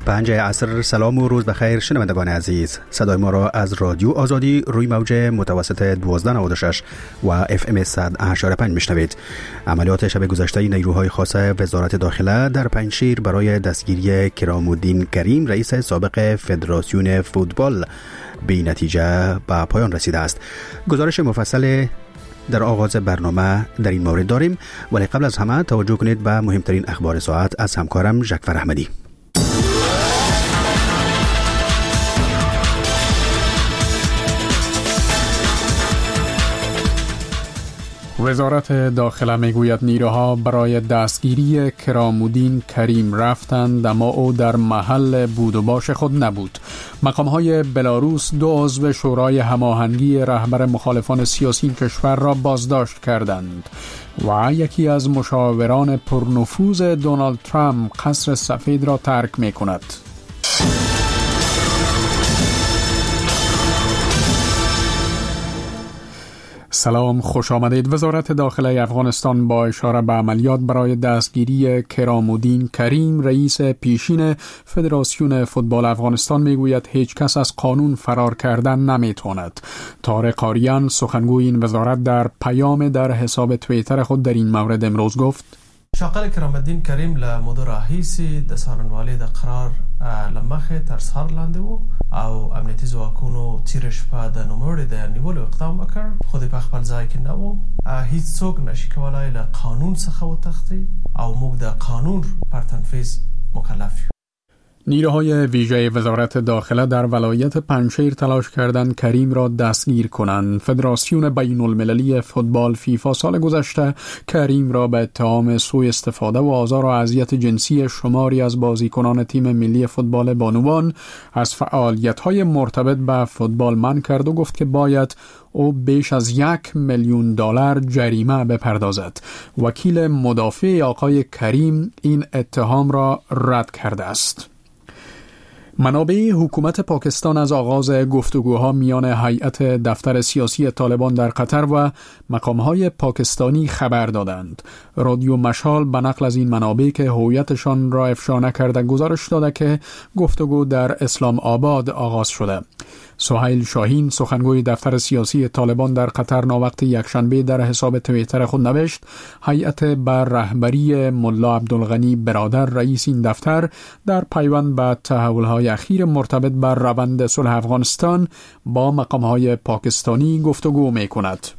5 عصر. سلام و روز بخیر شنوندگان عزیز. صدای ما را از رادیو آزادی روی موج متوسط 1296 و FM 100.5 میشنوید. عملیات شب گذشته نیروهای خاص وزارت داخله در پنجشیر برای دستگیری کرام‌الدین کریم رئیس سابق فدراسیون فوتبال بی نتیجه به پایان رسیده است. گزارش مفصل در آغاز برنامه در این مورد داریم، ولی قبل از همه توجه کنید به مهمترین اخبار ساعت از همکارم جعفر احمدی. وزارت داخله میگوید نیروها برای دستگیری کرام‌الدین کریم رفتند، اما او در محل بود و باش خود نبود. مقام‌های بلاروس 2 عضو شورای هماهنگی رهبر مخالفان سیاسی کشور را بازداشت کردند و یکی از مشاوران پرنفوذ دونالد ترامپ قصر سفید را ترک می‌کند. سلام، خوش آمدید. وزارت داخله افغانستان با اشاره به عملیات برای دستگیری کرام‌الدین کریم رئیس پیشین فدراسیون فوتبال افغانستان میگوید هیچ کس از قانون فرار کردن نمیتواند. طارق آریان سخنگوی این وزارت در پیام در حساب توییتر خود در این مورد امروز گفت: شاقل کرام‌الدین کریم لمده راهیسی د څارنوالۍ د قرار لمخه تر سهار لاندې وو او امنیتي ځواکونو تیره شپه د نوموړي د نیولو اقدام وکړ، خو د په خپل ځای کې نه وو. هیڅ څوک نشي کولای له قانون څخه وتښتي او موږ د قانون پر تنفیذ مکلف یو. نیروهای ویژه وزارت داخله در ولایت پنجشیر تلاش کردند کریم را دستگیر کنند. فدراسیون بین المللی فوتبال فیفا سال گذشته کریم را به اتهام سوء استفاده و آزار و اذیت جنسی شماری از بازیکنان تیم ملی فوتبال بانوان از فعالیت‌های مرتبط به فوتبال منع کرد و گفت که باید او بیش از $1,000,000 جریمه بپردازد. وکیل مدافع آقای کریم این اتهام را رد کرده است. منابع حکومت پاکستان از آغاز گفتگوها میان هیئت دفتر سیاسی طالبان در قطر و مقامهای پاکستانی خبر دادند. رادیو مشال به نقل از این منابع که هویتشان را افشا نکرده گزارش داده که گفتگو در اسلام آباد آغاز شده. سهیل شاهین سخنگوی دفتر سیاسی طالبان در قطر ناوقت یکشنبه در حساب توییتر خود نوشت: هیئت بر رهبری ملا عبدالغنی برادر رئیس این دفتر در پیوند به تحول‌های اخیر مرتبط بر روند صلح افغانستان با مقام‌های پاکستانی گفتگو می‌کند.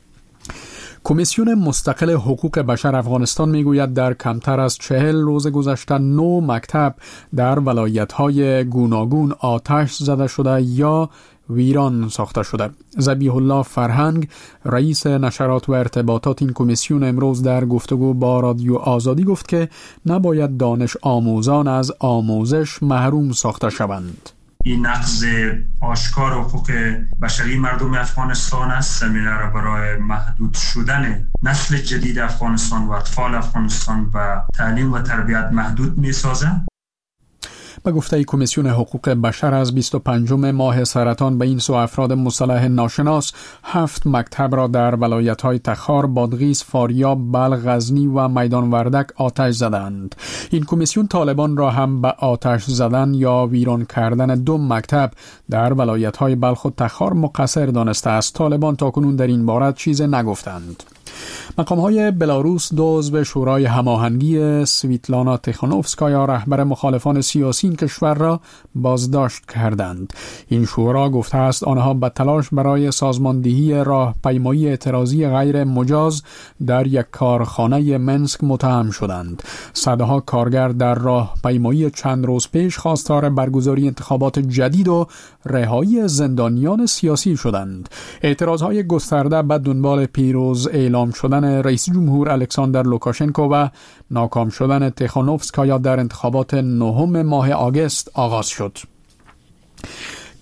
کمیسیون مستقل حقوق بشر افغانستان میگوید در کمتر از 40 روز گذشته 9 مکتب در ولایت‌های گوناگون آتش زده شده یا ویران ساخته شده. ذبیح الله فرهنگ رئیس نشرات و ارتباطات این کمیسیون امروز در گفتگو با رادیو آزادی گفت که نباید دانش آموزان از آموزش محروم ساخته شوند. این نقض آشکار حقوق بشری مردم افغانستان است. زمینه را برای محدود شدن نسل جدید افغانستان و اطفال افغانستان و تعلیم و تربیت محدود می سازد. به گفته کمیسیون حقوق بشر از 25 ماه سرطان به این سو افراد مصطلح ناشناس 7 مکتب را در ولایت‌های تخار، بادغیس، فاریاب، بلخ، غزنی و میدان وردک آتش زدند. این کمیسیون طالبان را هم به آتش زدن یا ویران کردن 2 مکتب در ولایت‌های بلخ و تخار مقصر دانسته است. طالبان تاکنون در این باره چیزی نگفتند. مقام‌های بلاروس 2 عضو شورای هماهنگی سویتلانا تیخانوفسکایا رهبر مخالفان سیاسی این کشور را بازداشت کردند. این شورا گفته است آنها به تلاش برای سازماندهی راهپیمایی اعتراضی غیر مجاز در یک کارخانه منسک متهم شدند. صدها کارگر در راهپیمایی چند روز پیش خواستار برگزاری انتخابات جدید و رهایی زندانیان سیاسی شدند. اعتراضهای گسترده به دنبال پیروز اعلام شدن رئیس جمهور الکساندر لوکاشنکو و ناکام شدن تیخانوفسکایا در انتخابات 9 ماه آگوست آغاز شد.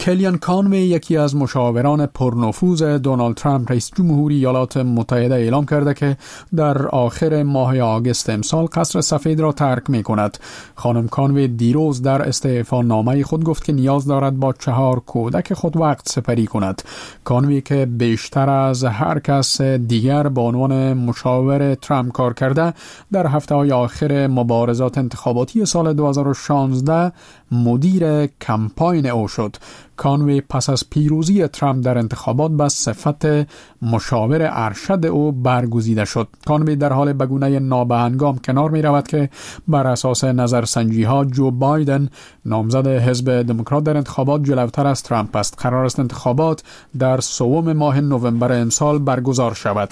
کلیان کانوی، یکی از مشاوران پرنفوذ دونالد ترامپ رئیس جمهوری ایالات متحده، اعلام کرده که در آخر ماه آگوست امسال قصر سفید را ترک می کند. خانم کانوی دیروز در استعفا نامه خود گفت که نیاز دارد با 4 کودک خود وقت سپری کند. کانوی که بیشتر از هر کس دیگر به عنوان مشاور ترامپ کار کرده، در هفته‌های آخر مبارزات انتخاباتی سال 2016 مدیر کمپاین او شد. کانوی پس از پیروزی ترامپ در انتخابات به صفت مشاور ارشد او برگزیده شد. کانوی در حال به گونه نابهنگام کنار می رود که بر اساس نظرسنجی ها جو بایدن، نامزد حزب دموکرات، در انتخابات جلوتر از ترامپ است. قرار است انتخابات در 3 ماه نوامبر امسال برگزار شود.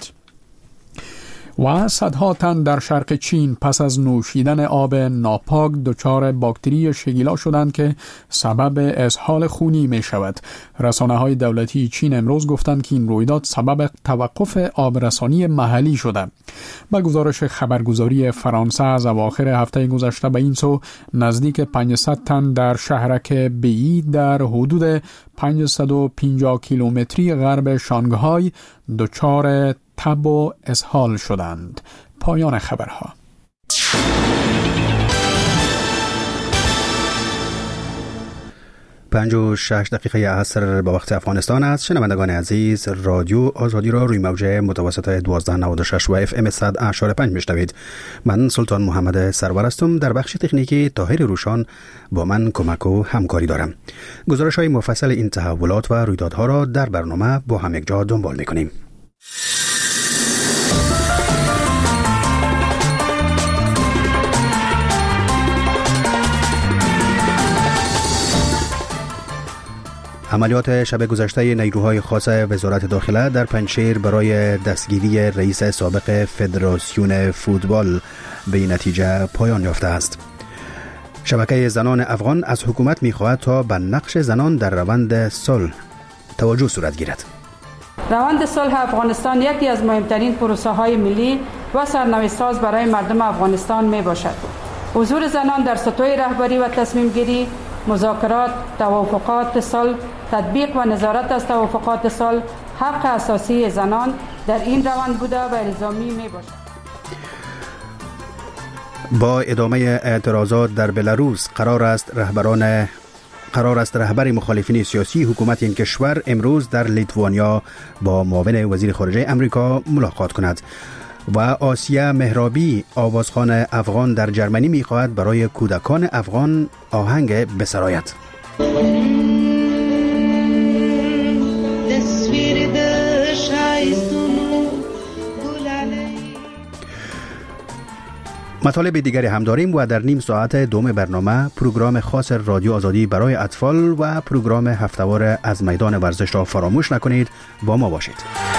و صدها تن در شرق چین پس از نوشیدن آب ناپاک دچار باکتری شگیلا شدند که سبب اسهال خونی می شود. رسانه‌های دولتی چین امروز گفتند که این رویداد سبب توقف آبرسانی محلی شده. با گزارش خبرگزاری فرانسه، از اواخر هفته گذشته به این سو نزدیک 500 تن در شهرک بی در حدود 550 کیلومتری غرب شانگهای دچار تب و اسهال شدند. پایان خبرها. 56 دقیقه عصر به وقت افغانستان است. شنوندگان عزیز، رادیو آزادی را روی موج متوسط 1296 و FM 100.5 میشنوید. من سلطان محمد سرور هستم. در بخش تکنیکی طاهر روشان با من کمک و همکاری دارم. گزارش های مفصل این تحولات و رویدادها را در برنامه با هم یک جا دنبال میکنیم. عملیات شب گذشته نیروهای خاص وزارت داخله در پنجشیر برای دستگیری رئیس سابق فدراسیون فوتبال به نتیجه پایان یافته است. شبکه زنان افغان از حکومت می‌خواهد تا به نقش زنان در روند صلح توجه صورت گیرد. روند صلح افغانستان یکی از مهمترین پروسه‌های ملی و سرنوشت‌ساز برای مردم افغانستان میباشد. حضور زنان در سطوح رهبری و تصمیم گیری، مذاکرات، توافقات صلح، تطبیق و نظارت از توافقات صلح حق اساسی زنان در این روند بوده و الزامی می باشد. با ادامه اعتراضات در بلاروس قرار است رهبر مخالفین سیاسی حکومت این کشور امروز در لیتوانیا با معاون وزیر خارجه امریکا ملاقات کند. و آسیا مهرابی، آوازخوان افغان در جرمنی می‌خواهد برای کودکان افغان آهنگ بسراید. مطالب دیگری هم داریم و در نیم ساعت دوم برنامه پروگرام خاص رادیو آزادی برای اطفال و پروگرام هفته‌وار از میدان ورزش را فراموش نکنید. با ما باشید.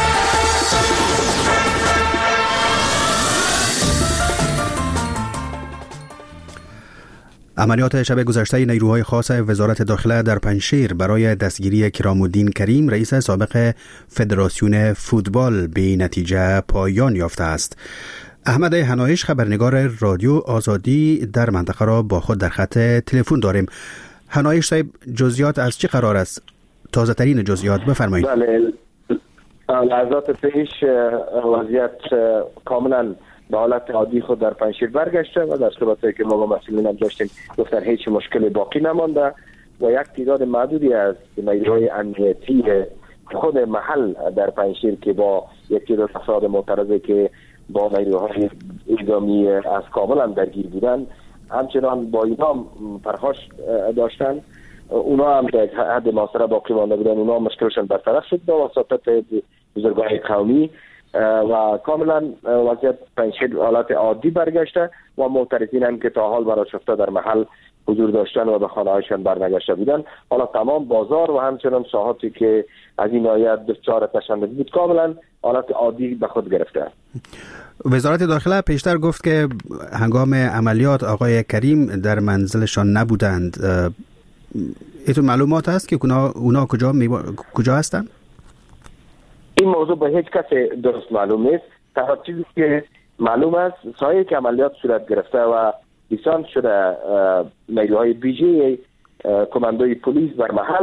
عملیات شب گذشته نیروهای خاص وزارت داخله در پنجشیر برای دستگیری کرام‌الدین کریم رئیس سابق فدراسیون فوتبال به نتیجه پایان یافته است. احمد هنایش، خبرنگار رادیو آزادی در منطقه را با خود در خط تلفن داریم. هنایش صاحب، جزئیات از چه قرار است؟ تازه ترین جزئیات بفرمایید. بله، لحظات پیش وضعیت کاملا به حالت عادی خود در پنجشیر برگشته و در صحبتی که ما با مسئولین هم داشتیم گفتن هیچ مشکلی باقی نمانده و یک تعداد معدودی از نیروهای امنیتی خود محل در پنجشیر که با یک تعداد افراد معترضه که با نیروهای اعدامی از کابل هم درگیر بودن همچنان با اینا پرخاش داشتن. اونا هم در حد محاصره باقی مانده بودن. اونا مشکلشون برطرف شد با وساطت بزرگان قومی و کاملا وضعیت پنجشیر حالت عادی برگشته و معترضین هم که تا حال براشفته در محل حضور داشتن و به خانه‌هایشان برنگشته بودن، حالا تمام بازار و همچنان ساحاتی که از این آیت دچار تشنج بود کاملا حالت عادی به خود گرفته. وزارت داخله پیشتر گفت که هنگام عملیات آقای کریم در منزلشان نبودند. ایتون معلومات هست که اونا کجا هستند؟ این موضوع به هیچ کس درست معلوم نیست. تنها چیزی که معلوم است سایه که عملیات صورت گرفته و دیسان شده نیروهای ویژه کماندوی پلیس بر محل،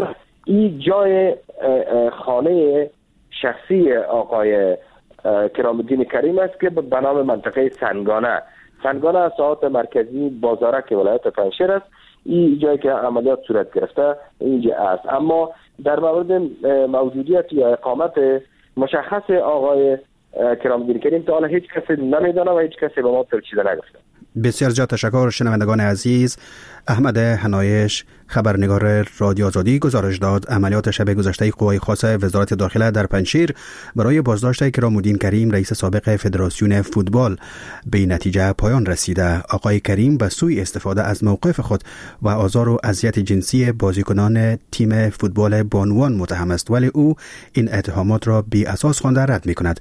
این جای خانه شخصی آقای کرام الدین کریم است که به نام منطقه سنگانه ساحات مرکزی بازارک ولایت پنجشیر است. این جایی که عملیات صورت گرفته اینجا است. اما در مورد موجودیت یا اقامت مشخص آقای کرام الدین کریم تا حالا هیچ کسی نمیدانه و هیچ کسی به ما چیزی نگفته. بسیار زیاد تشکر. شنوندگان عزیز، احمد حنایش، خبرنگار رادیو آزادی، گزارش داد عملیات شب گذشته قوای خاصه وزارت داخله در پنجشیر برای بازداشت کرام الدین کریم رئیس سابق فدراسیون فوتبال به نتیجه پایان رسیده. آقای کریم به سوی استفاده از موقف خود و آزار و اذیت جنسی بازیکنان تیم فوتبال بانوان متهم است، ولی او این اتهامات را بی اساس خوانده رد می‌کند.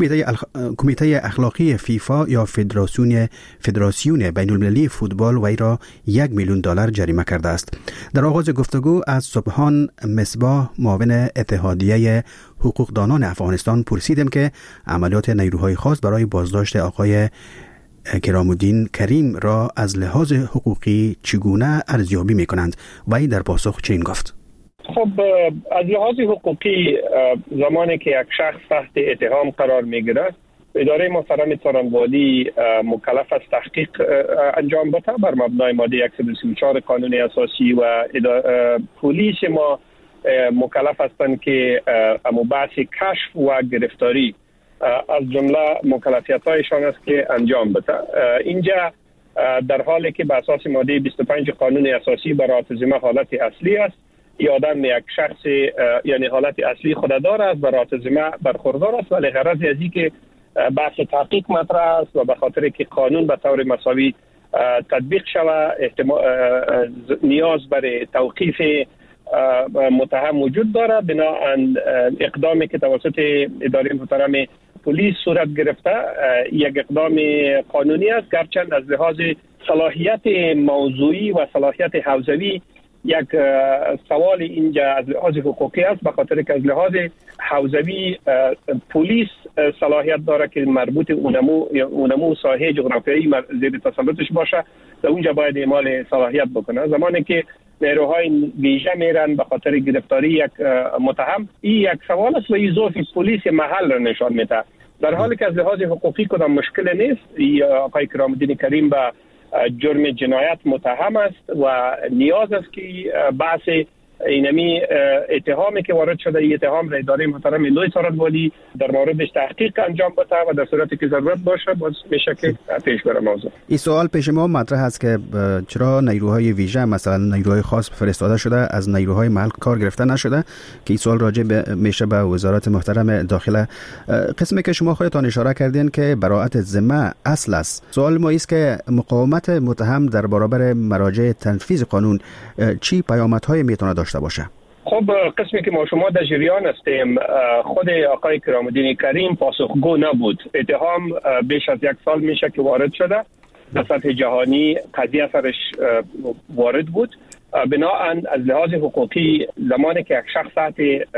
کمیته اخلاقی فیفا یا فدراسیون بین‌المللی فوتبال وی را $1,000,000 جریمه کرده است. در آغاز گفتگو از سبحان مصباح، معاون اتحادیه حقوقدانان افغانستان، پرسیدم که عملیات نیروهای خاص برای بازداشت آقای کرام الدین کریم را از لحاظ حقوقی چگونه ارزیابی می‌کنند. وی در پاسخ چنین گفت: خب از لحاظ حقوقی زمانی که یک شخص تحت اتهام قرار می‌گیرد، اداره محترم څارنوالي مکلف است تحقیق انجام بده بر مبنای ماده 134 قانون اساسی و پلیس ما مکلف هستند که بحث کشف و گرفتاری از جمله مکلفیت‌هایشان است که انجام بده. اینجا در حالی که به اساس ماده 25 قانون اساسی برای ذمه حالت اصلی است، این آدم یک شخص یعنی حالت اصلی خود داره است، برای ذمه برخوردار است، ولی غرض از این که بحث تحقیق مطرح است و به خاطر که قانون به طور مساوی تطبیق شود، نیاز برای توقیف متهم وجود دارد. بنابراین اقدامی که توسط اداره محترم پلیس صورت گرفته یک اقدام قانونی است، گرچند از لحاظ صلاحیت موضوعی و صلاحیت حوزوی یک سوال اینجا از لحاظ حقوقی است، به خاطر که از لحاظ حوزوی پلیس صلاحیت داره که مربوط اونمو ساحه جغرافیایی زیر تسلطش باشه، در اونجا باید اعمال صلاحیت بکنه. زمانی که نیروهای ویژه میرن به خاطر گرفتاری یک متهم، این یک سوال است و این ضعف پلیس محل را نشان میده، در حالی که از لحاظ حقوقی کدام مشکل نیست. آقای کرام الدین کریم به جرم جنایت متهم است و نیاز است که بحث اینمی اتهامی که وارد شده، این اتهام را اداره محترم لوی څارنوالي در موردش تحقیق انجام بده و در صورتی که ضرورت باشه باز میشه که پیش بره موضوع. این سوال پیش ما مطرح است که چرا نیروهای ویژه مثلا نیروهای خاص فرستاده شده، از نیروهای محل کار گرفته نشده، که این سوال راجع میشه به وزارت محترم داخله. قسمی که شما خودتان اشاره کردین که براءت ذمه اصل است، سوال ما است که مقاومت متهم در برابر مراجع تنفیذ قانون چی پیامدهای میتونه داشته باشه؟ خب قسمی که ما شما در جریان هستیم، خود آقای کرام الدین کریم پاسخگو نبود. اتهام بیش از 1 سال میشه که وارد شده، در سطح جهانی قضیه سرش وارد بود. بنابراین از لحاظ حقوقی زمانی که یک شخص تحت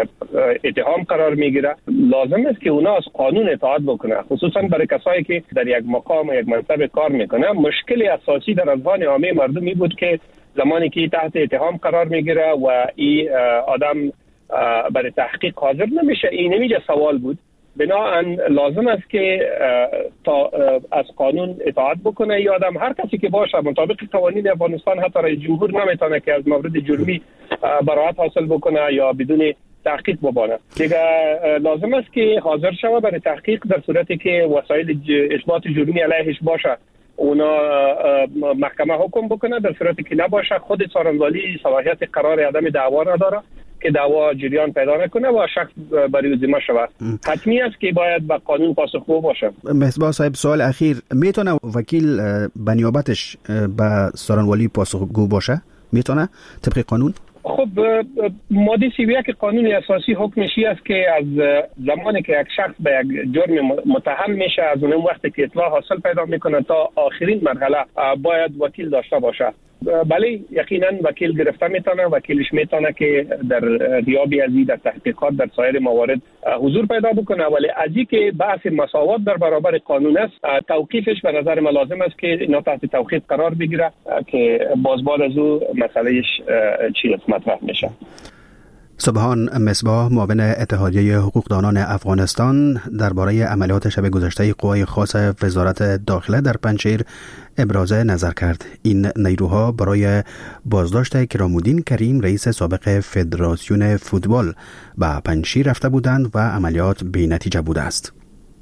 اتهام قرار میگیره، لازم است که اونا از قانون اطاعت بکنه، خصوصا برای کسایی که در یک مقام و یک منصب کار میکنه. مشکل اساسی در اذهان عامه مردمی بود که زمانی که تحت اتهام قرار میگیره و این آدم برای تحقیق حاضر نمیشه، این نمیشه سوال بود. بنابراین لازم است که تا از قانون اطاعت بکنه. این آدم هر کسی که باشه مطابق قوانین افغانستان، حتی رئیس جمهور نمیتونه که از مورد جرمی براءت حاصل بکنه یا بدون تحقیق ببانه. دیگه لازم است که حاضر شوه برای تحقیق، در صورتی که وسایل اثبات جرمی علیهش باشه اونا محکمه حکم بکنه، در صورتی که نباشه خود څارنوالي صلاحیت قرار عدم دعوا را داره که دعوا جریان پیدا نکنه و شخص برای ذمه شود. حتمی است که باید به قانون پاسخگو باشه. مصباح صاحب، سوال اخیر، میتونه وکیل به نیابتش به څارنوالي پاسخگو باشه؟ میتونه طبق قانون؟ خب ماده 31 قانون اساسی حکمش است که از زمانی که یک شخص به یک جرم متهم میشه، از اون وقتی که اطلاع حاصل پیدا میکنه تا آخرین مرحله باید وکیل داشته باشه. بله یقینا وکیل گرفته میتونه، وکیلش میتونه که در غیابی از این در تحقیقات در سایر موارد حضور پیدا بکنه، ولی از این که بحث مساوات در برابر قانون است، توقیفش به نظر من لازم است که اینا تحت توقیف قرار بگیره که باز بعد از او مسئلهش چی مطرح میشه. سبحان مصباح معاون اتحادیه حقوقدانان افغانستان درباره عملیات شب گذشته قوای خاص وزارت داخله در پنجشیر ابراز نظر کرد. این نیروها برای بازداشت کرامالدین کریم رئیس سابق فدراسیون فوتبال به پنجشیر رفته بودند و عملیات بی‌نتیجه بوده است.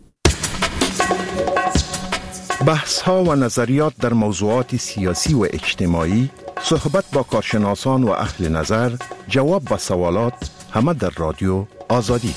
بحث‌ها و نظریات در موضوعات سیاسی و اجتماعی، صحبت با کارشناسان و اهل نظر، جواب به سوالات، همه در رادیو آزادی.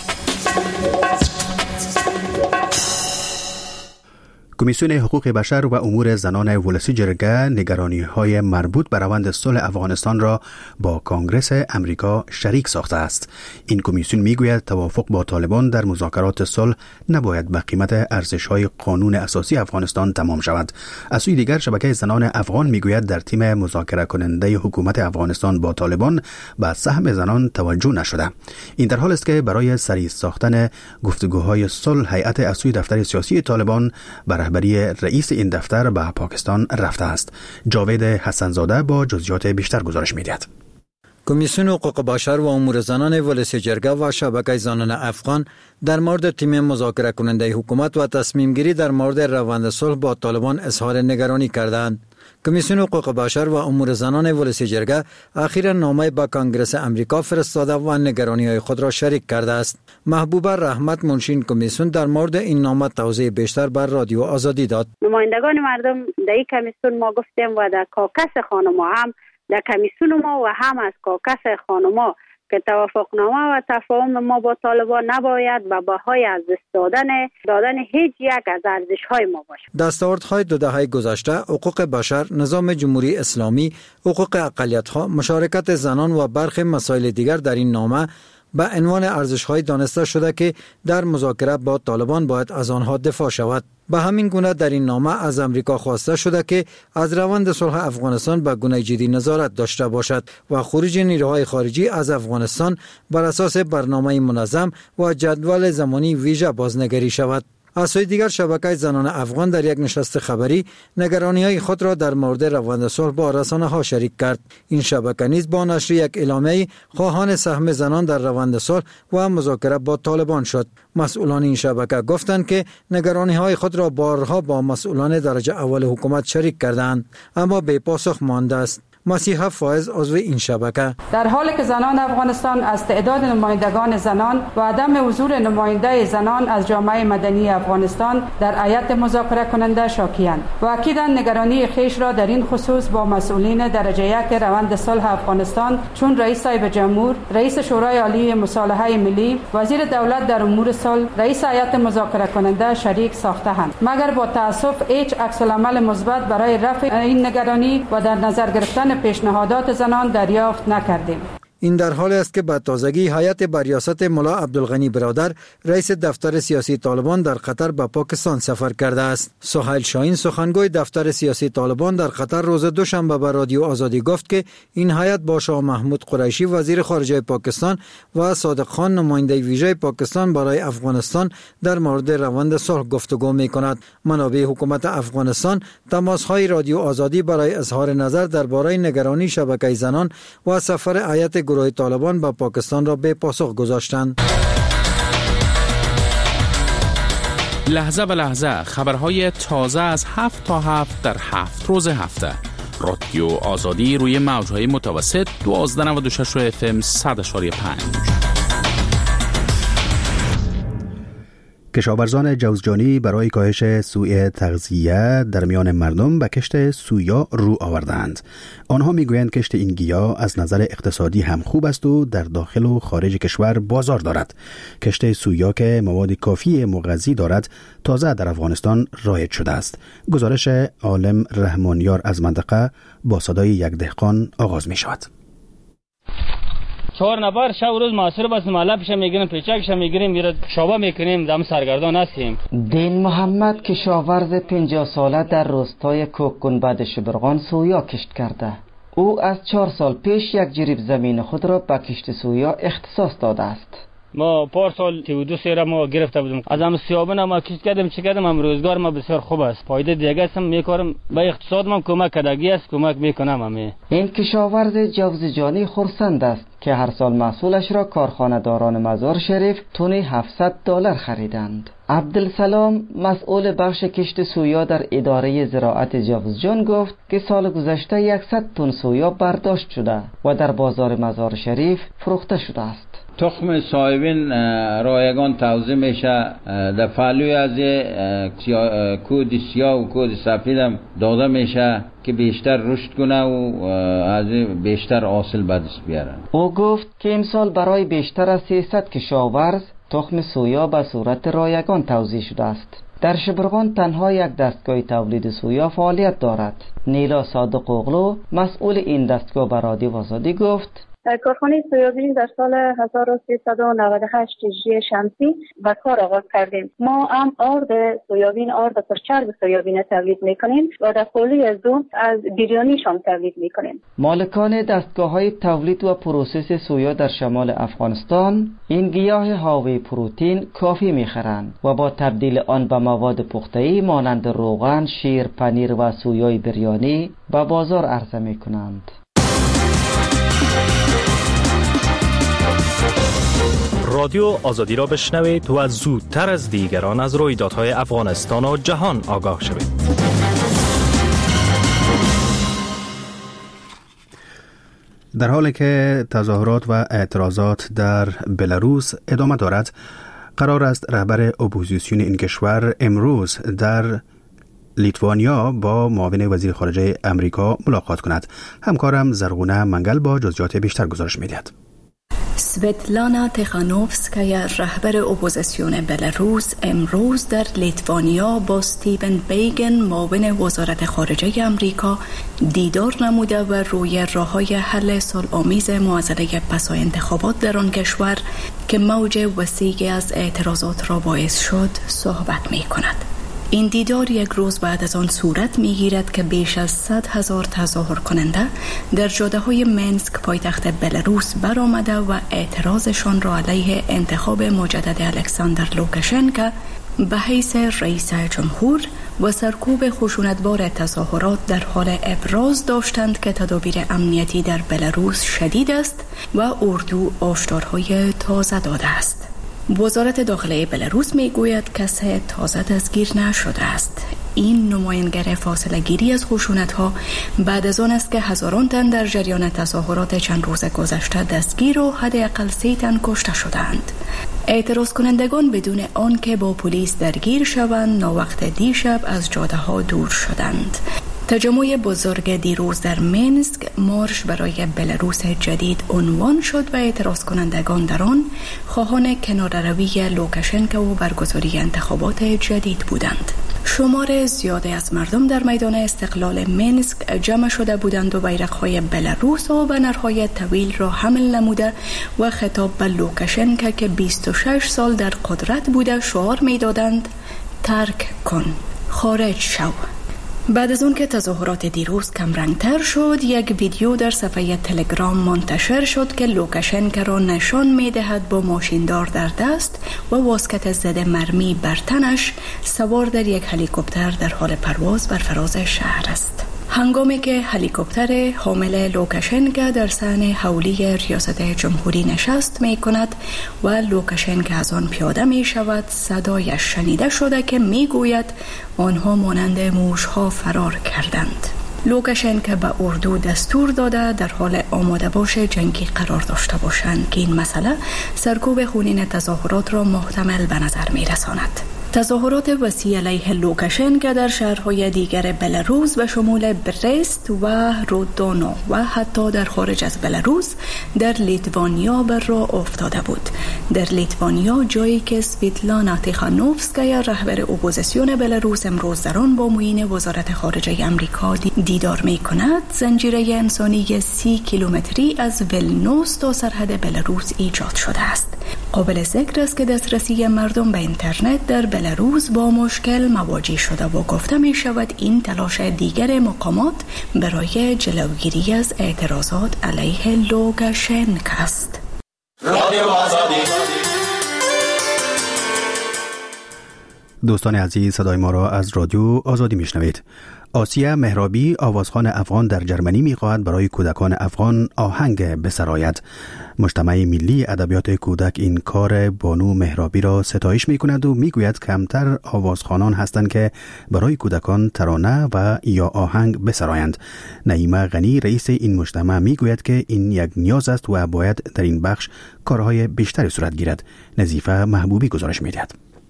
کمیسیون حقوق بشر و امور زنان ولسی جرگه نگرانی‌های مربوط به روند صلح افغانستان را با کنگره امریکا شریک ساخته است. این کمیسیون میگوید توافق با طالبان در مذاکرات صلح نباید به قیمت ارزش‌های قانون اساسی افغانستان تمام شود. از سوی دیگر شبکه زنان افغان میگوید در تیم مذاکره کننده حکومت افغانستان با طالبان به سهم زنان توجه نشده. این در حال است که برای سریع ساختن گفتگوهای صلح هیئت از سوی دفتر سیاسی طالبان رهبری رئیس این دفتر به پاکستان رفته است. جاوید حسنزاده با جزئیات بیشتر گزارش می‌دهد. کمیسیون حقوق بشر و امور زنان ولسی جرگه و شبکه زنان افغان در مورد تیم مذاکره کننده حکومت و تصمیم گیری در مورد روند صلح با طالبان اظهار نگرانی کردند. کمیسیون حقوق بشر و امور زنان ولسی جرگه اخیراً نامه به کنگره امریکا فرستاده و نگرانی‌های خود را شریک کرده است. محبوبه رحمت منشین کمیسیون در مورد این نامه توضیح بیشتر بر رادیو آزادی داد. نمایندگان مردم در این کمیسیون ما گفتیم و در کاکس خانم‌ها هم در کمیسیون ما و هم از کاکس خانم‌ها که توافقنامه و تفاهم ما با طالبان نباید به بهای از دست دادن هیچ یک از ارزش‌های ما باشد. دستاوردهای دو دهه گذشته حقوق بشر، نظام جمهوری اسلامی، حقوق اقلیت‌ها، مشارکت زنان و برخی مسائل دیگر در این نامه به عنوان ارزش‌های دانسته شده که در مذاکره با طالبان باید از آنها دفاع شود. به همین گونه در این نامه از امریکا خواسته شده که از روند صلح افغانستان به گونه جدی نظارت داشته باشد و خروج نیروهای خارجی از افغانستان بر اساس برنامه منظم و جدول زمانی ویژه بازنگری شود. از سوی دیگر شبکه زنان افغان در یک نشست خبری نگرانی‌های خود را در مورد روند صلح با رسانه‌ها شریک کرد. این شبکه نیز با نشر یک اعلامیه خواهان سهم زنان در روند صلح و مذاکره با طالبان شد. مسئولان این شبکه گفتند که نگرانی‌های خود را بارها با مسئولان درجه اول حکومت شریک کردند، اما بی پاسخ مانده است. مسیحه فائز عضو این شبکه: در حالی که زنان افغانستان از تعداد نمایندگان زنان و عدم حضور نماینده زنان از جامعه مدنی افغانستان در هیئت مذاکره کننده شاکی‌اند و اکیداً نگرانی خیش را در این خصوص با مسئولین درجه یک روند صلح افغانستان چون رئیس صاحب جمهور، رئیس شورای عالی مصالحه ملی، وزیر دولت در امور صلح، رئیس هیئت مذاکره کننده شریک ساخته‌اند. مگر با تأسف هیچ عکس‌العمل مثبت برای رفع این نگرانی و در نظر گرفتن پیشنهادات زنان دریافت نکردیم. این در حالی است که به تازگی هیئت بر ریاست ملا عبدالغنی برادر رئیس دفتر سیاسی طالبان در قطر به پاکستان سفر کرده است. سهیل شاهین سخنگوی دفتر سیاسی طالبان در قطر روز دوشنبه به رادیو آزادی گفت که این هیئت با شاه محمود قریشی وزیر خارجه پاکستان و صادق خان نماینده ویژه پاکستان برای افغانستان در مورد روند صلح گفتگو می‌کند. منابع حکومت افغانستان تماس‌های رادیو آزادی برای اظهار نظر درباره نگرانی شبکه زنان و سفر هیئت گروه طالبان با پاکستان را به پاسخ گذاشتند. لحظه به لحظه خبرهای تازه از 7 تا 7 در 7 روز هفته. رادیو آزادی روی موجهای متوسط 1296 FM 100.5. کشاورزان جوزجانی برای کاهش سوء تغذیه در میان مردم به کشت سویا رو آوردند. آنها میگویند کشت این گیاه از نظر اقتصادی هم خوب است و در داخل و خارج کشور بازار دارد. کشت سویا که مواد کافی مغذی دارد تازه در افغانستان رایج شده است. گزارش عالم رحمانیار از منطقه با صدای یک دهقان آغاز می شود. 4 نفر شب روز معاصر بس مالا پیش میگیریم، پیچکش میگیریم، میره شابه میکنیم، دم سرگردان هستیم. دین محمد کشاورز 50 ساله در روستای کوک گنبد شبرغان سویا کشت کرده. او از 4 سال پیش یک جریب زمین خود را به کشت سویا اختصاص داده است. ما پارسال 32 سیره ما گرفته بودیم. از هم سیابون ما کش کردیم چه کردیم، هم روزگار ما بسیار خوب است. فایده دیگه هستم میکارم، به اقتصاد ما کمک کردگی است، کمک میکنم. همه این کشاورز جوزجانی خرسند است که هر سال محصولش را کارخانه داران مزار شریف تونی $700 خریدند. عبدالسلام مسئول بخش کشت سویا در اداره زراعت جوزجان گفت که سال گذشته 100 تن سویا برداشت شده و در بازار مزار شریف فروخته شده است. تخم صاحبین رایگان توزیع میشه، در پهلوی از کود سیاه و کود سفید هم داده میشه که بیشتر رشد کنه و از بیشتر حاصل به دست بیارن. او گفت که امسال برای بیشتر از 300 کشاورز تخم سویا به صورت رایگان توزیع شده است. در شبرغان تنها یک دستگاه تولید سویا فعالیت دارد. نیلا صادق اغلو مسئول این دستگاه به رادیو آزادی گفت کارخانه سویابین در سال 1398 هجری شمسی به کار آغاز کردیم. ما هم آرد سویابین، آرد پرچرب سویابین تولید میکنیم و در قولی از دو از بیریانیش هم تولید میکنیم. مالکان دستگاه‌های تولید و پروسس سویا در شمال افغانستان این گیاه حاوی پروتئین کافی میخرند و با تبدیل آن به مواد پخته‌ای مانند روغن، شیر، پنیر و سویای بریانی به بازار عرضه میکنند. رادیو آزادی را بشنوید و زودتر از دیگران از رویدادهای افغانستان و جهان آگاه شوید. در حالی که تظاهرات و اعتراضات در بلاروس ادامه دارد، قرار است رهبر اپوزیسیون این کشور امروز در لیتوانیا با معاون وزیر خارجه امریکا ملاقات کند. همکارم زرغونه منگل با جزئیات بیشتر گزارش می‌دهد. سویتلانا تیخانوفسکایا رهبر اپوزیسیون بلاروس امروز در لیتوانیا با استیون بیگن معاون وزارت خارجه امریکا دیدار نموده و روی راه‌های حل صلح‌آمیز معضله پسای انتخابات در آن کشور که موج وسیعی از اعتراضات را باعث شد صحبت می‌کند. این دیدار یک روز بعد از آن صورت می‌گیرد که بیش از 100,000 تظاهر کننده در جاده‌های منسک پایتخت بلاروس برآمده و اعتراضشان را علیه انتخاب مجدد الکساندر لوکاشنکو به حیث رئیس جمهور و سرکوب خشونتبار تظاهرات در حال ابراز داشتند که تدابیر امنیتی در بلاروس شدید است و اردو هشدارهای تازه داده است. وزارت داخلی بلاروس میگوید کسی تازه دستگیر نشده است. این نمایانگر فاصله گیری از خشونت‌ها بعد از آن است که هزاران تن در جریان تظاهرات چند روز گذشته دستگیر و حداقل 3 تن کشته شدند. اعتراض کنندگان بدون آنکه با پلیس درگیر شوند ناوقت دیشب از جاده‌ها دور شدند. تجمع بزرگ دیروز در منسک مارش برای بلاروس جدید عنوان شد و اعتراض کنندگان در آن خواهان کناره‌روی لوکاشنکو و برگزاری انتخابات جدید بودند. شمار زیادی از مردم در میدان استقلال منسک جمع شده بودند و بیرق‌های بلاروس و بنرهای طویل را حمل نموده و خطاب به لوکاشنکو که 26 سال در قدرت بوده شعار می‌دادند ترک کن، خارج شو. بعد از اون که تظاهرات دیروز کم رنگتر شد، یک ویدیو در صفحه تلگرام منتشر شد که لوکاشنکو را نشان می‌دهد با ماشیندار در دست و واسکت زده مرمی بر تنش سوار در یک هلیکوپتر در حال پرواز بر فراز شهر است. هنگامی که هلیکوپتر حامل لوکاشنکو در صحن حولی ریاست جمهوری نشست می کند و لوکاشنکو از آن پیاده می شود، صدایش شنیده شده که می گوید آنها مانند موشها فرار کردند. لوکاشنکو به اردو دستور داده در حال آماده باش جنگی قرار داشته باشند که این مسئله سرکوب خونین تظاهرات را محتمل به نظر می رساند. تظاهرات وسیع علیه لوکاشنکو در شهرهای دیگر بلاروس به شمول برست و رودونو و حتی در خارج از بلاروس در لیتوانیا بر راه افتاده بود. در لیتوانیا جایی که سویتلانا تیخانوفسکایا رهبر اپوزیسیون بلاروس امروز در آن با معین وزارت خارجه امریکا دیدار می کند، زنجیره انسانی 30 کیلومتری از ولنوس تا سرحد بلاروس ایجاد شده است. قابل ذکر است که دسترسی مردم به اینترنت در بلاروس با مشکل مواجه شده و گفته می شود این تلاش دیگر مقامات برای جلوگیری از اعتراضات علیه لوکاشنکو است. رادیو آزادی دوستان عزیز، صدای ما را از رادیو آزادی میشنوید. آسیا مهرابی، آوازخوان افغان در جرمنی می‌خواهد برای کودکان افغان آهنگ بسراید. مجتمع ملی ادبیات کودک این کار بانو مهرابی را ستایش می‌کند و می‌گوید کمتر آوازخوانان هستند که برای کودکان ترانه و یا آهنگ بسرایند. نعیمه غنی رئیس این مجتمع می‌گوید که این یک نیاز است و باید در این بخش کارهای بیشتری صورت گیرد. نظیفه محبوبی گزارش می‌دهد.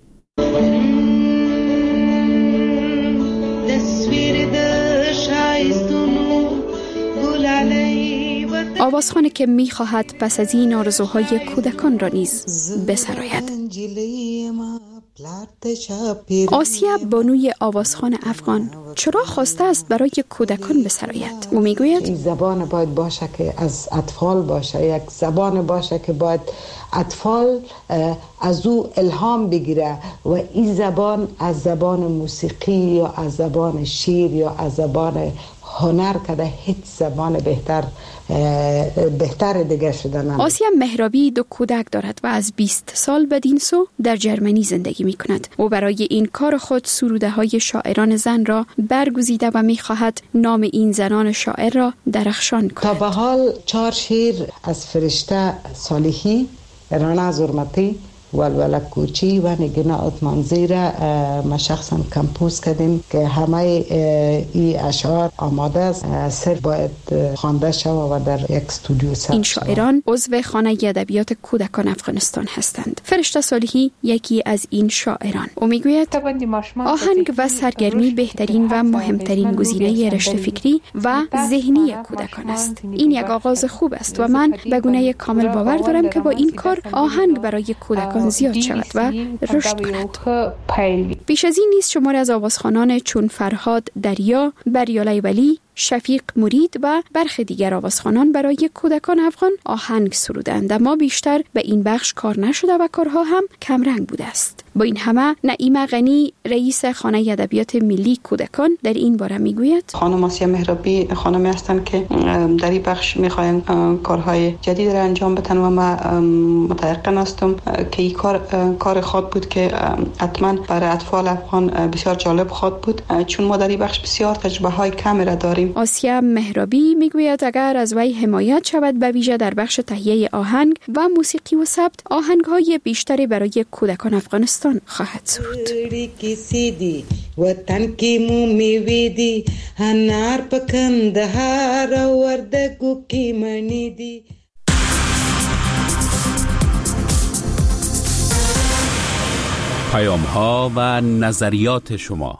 آوازخوانی که می‌خواهد پس از این آرزوهای کودکان را نیز بسراید. آسیا بانوی آوازخوان افغان چرا خواسته است برای کودکان بسراید؟ او میگوید این زبان باید باشه که از اطفال باشه، یک زبان باشه که باید اطفال از او الهام بگیره و این زبان از زبان موسیقی یا از زبان شعر یا از زبان هنر کده هیچ زبان بهتر دیگه شده نمید. آسیا مهرابی 2 کودک دارد و از 20 سال بدین سو در جرمنی زندگی می کند. او برای این کار خود سروده های شاعران زن را برگزیده و می خواهد نام این زنان شاعر را درخشان کند. تا به حال 4 شعر از فرشته صالحی، رانا زرمتی، ولوله کوچی و نگینا اتمانزی را ما شخصا کمپوز کردیم که همه این اشعار آماده است، صرف باید خوانده شود و در یک استودیو ثبت. این شاعران عضو خانه ادبیات کودکان افغانستان هستند. فرشته صالحی یکی از این شاعران. او میگوید آهنگ و سرگرمی بهترین و مهمترین گزینه رشد فکری و ذهنی کودکان است. این یک آغاز خوب است و من به گونه کامل باور دارم که با این کار آهنگ برای کودکان زیاد شود و رشد کند. پیش از این نیز شماری از آوازخوانان چون فرهاد دریا، بریالی ولی، شفیق مرید و برخی دیگر آوازخوانان برای کودکان افغان آهنگ سرودند، اما بیشتر به این بخش کار نشده و کارها هم کمرنگ بوده است. با این همه نعیمه غنی رئیس خانه ادبیات ملی کودکان در این باره میگوید خانم آسیا مهرابی خانمی هستند که در این بخش میخواین کارهای جدید را انجام بدن و من متيقن هستم که این کار خود بود که حتما برای اطفال افغان بسیار جالب خود بود، چون ما در این بخش بسیار تجربه های کمی را داریم. آسیا مهرابی میگوید اگر از وی حمایت شود به ویژه در بخش تهیه آهنگ و موسیقی و ثبت، آهنگ‌های بیشتری برای کودکان افغانستان خواهد سرود. وطن کی مومی ویدی هنار پکندهار وردگو کی منی دی. پیام‌ها و نظریات شما.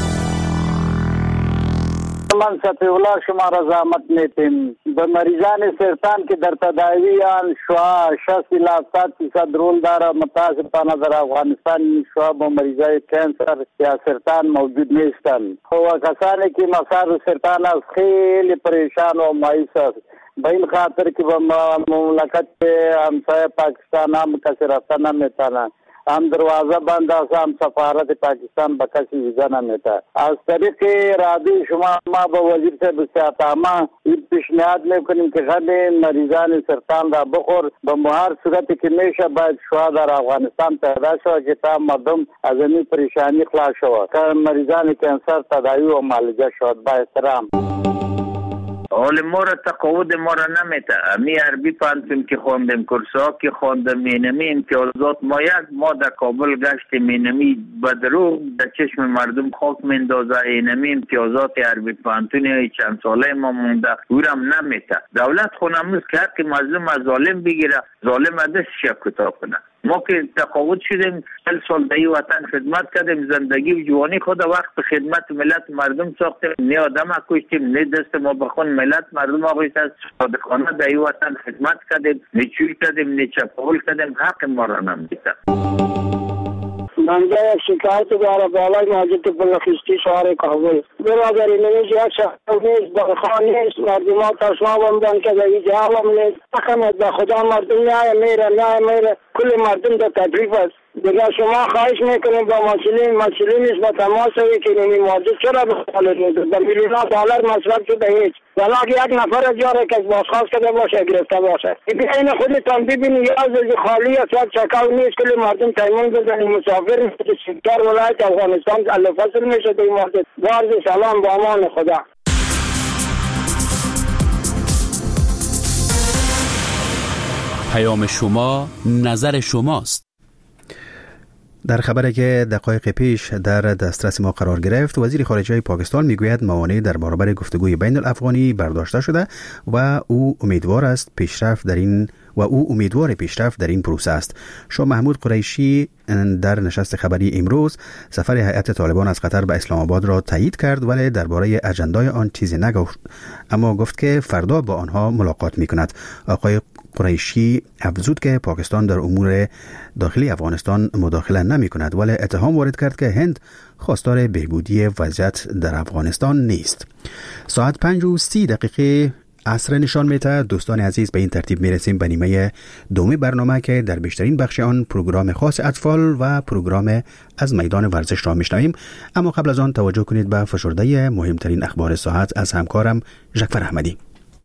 من سطح الله شما را زحمت میتیم به مریضان سرطان که در تداوی آن شعا 60 الی 70% رول داره. متاسفانه در افغانستان این شعا با مریضای کانسر یا سرطان موجود نیستند. و کسانی که مصاب سرطان است خیلی پریشان و مایوس است. به این خاطر که به مملکت همسایه پاکستان هم کسی رفتن نمیتونه، هم دروازه بند است، هم سفارت پاکستان به کسی ویزا نمیده. از طریق رادیو شما ما به وزیر صاحب صحت عامه این پیشنهاد میکنیم که غم مریضان سرطان را بخور. به هر صورتی که میشه باید شعا در افغانستان پیدا شود که تا مردم از این پریشانی خلاص شود، که مریضان کانسر تداوی و معالجه شود. با احترام. حال ما را تقاعد ما را نمیده. می عربی پانتون که خواندم، کورس‌ها که خواندم، مینمی امتیازات ما در کابل گشت مینمی بدرو در چشم مردم خاک میندازه. اینمی امتیازات عربی پانتونی چند ساله ما مونده اورم نمیده. دولت خونموز که حق مظلوم از ظالم بگیره، ظالم دستش کوتاه کنه. ما که تقاعد شدیم 40 سال در این وطن خدمت کردیم، زندگی و جوانی خود وقت خدمت ملت مردم ساختیم، نه آدم کشتیم، نه دست ما بخون ملت مردم آقایت از صادقانه در این وطن خدمت کردیم، نه چور کردیم، نه چپاول کردیم، حق ما را نمیده. بنده یک شکایت داره بالای حاجت بلخیستی شهر کابل. برادر اینمیز یک شهر نیست، برخان نیست، مردم ها تشما بمدن که در اینجا هم نیست. تقمت به خدا مردم نیای میره کل مردم در تدریف است. دیگه شما خواهش میکنیم با مسئولین نیست با تماس کنیم این موضوع چرا بخواهد نیست. در میلیون دلار مصرف شده هیچ ولی اگه یک نفر از یار کس بازخواست کرده باشه گرفته باشه این خودتان ببینید یاز خالی است یک چکاو نیست کلی مردم تیمون بزنید مسافر میشه سیکتر ولایت افغانستان الفصل میشه دی مورد بارز سلام با امان خدا. پیام شما نظر شماست. در خبری که دقایق پیش در دسترس ما قرار گرفت، وزیر خارجه پاکستان میگوید موانع در برابر گفتگوی بین الافغانی برداشته شده و او امیدوار پیشرفت در این پروسه است. شاه محمود قریشی در نشست خبری امروز سفر هیئت طالبان از قطر به اسلام آباد را تایید کرد، ولی درباره اجندای آن چیزی نگفت، اما گفت که فردا با آنها ملاقات میکند. آقای قریشی افزود که پاکستان در امور داخلی افغانستان مداخله نمی کند، ولی اتهام وارد کرد که هند خواستار بهبودی وضعیت در افغانستان نیست. ساعت 5:30 عصر نشان میده. دوستان عزیز، به این ترتیب میرسیم به نیمه دوم برنامه که در بیشترین بخش آن پروگرام خاص اطفال و پروگرام از میدان ورزش را میشنویم. اما قبل از آن توجه کنید به فشرده مهمترین اخبار ساعت از همکارم ژکفر احمدی.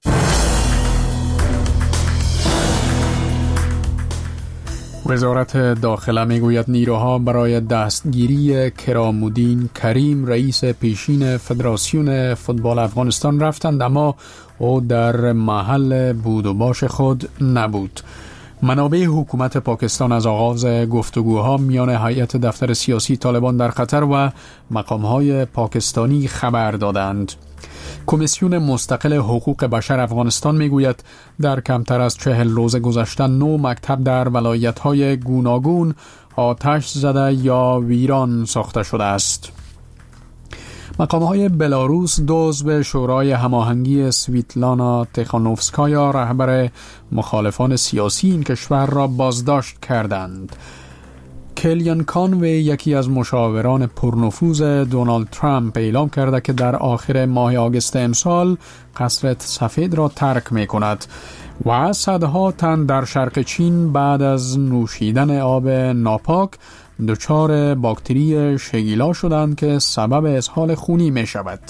وزارت داخله میگوید نیروها برای دستگیری کرامالدین کریم رئیس پیشین فدراسیون فوتبال افغانستان رفتند، اما او در محل بود و باش خود نبود. منابع حکومت پاکستان از آغاز گفتگوها میان هیئت دفتر سیاسی طالبان در قطر و مقامهای پاکستانی خبر دادند. کمیسیون مستقل حقوق بشر افغانستان میگوید در کمتر از 40 روز گذشته 9 مکتب در ولایت‌های گوناگون آتش زده یا ویران ساخته شده است. مقام‌های بلاروس عضو شورای هماهنگی سویتلانا تخانوفسکایا رهبر مخالفان سیاسی این کشور را بازداشت کردند. کلیان کانوی یکی از مشاوران پرنفوذ دونالد ترامپ اعلام کرده که در آخر ماه آگوست امسال قصر سفید را ترک می کند و صدها تن در شرق چین بعد از نوشیدن آب ناپاک دچار باکتری شگیلا شدند که سبب اسهال خونی می شود.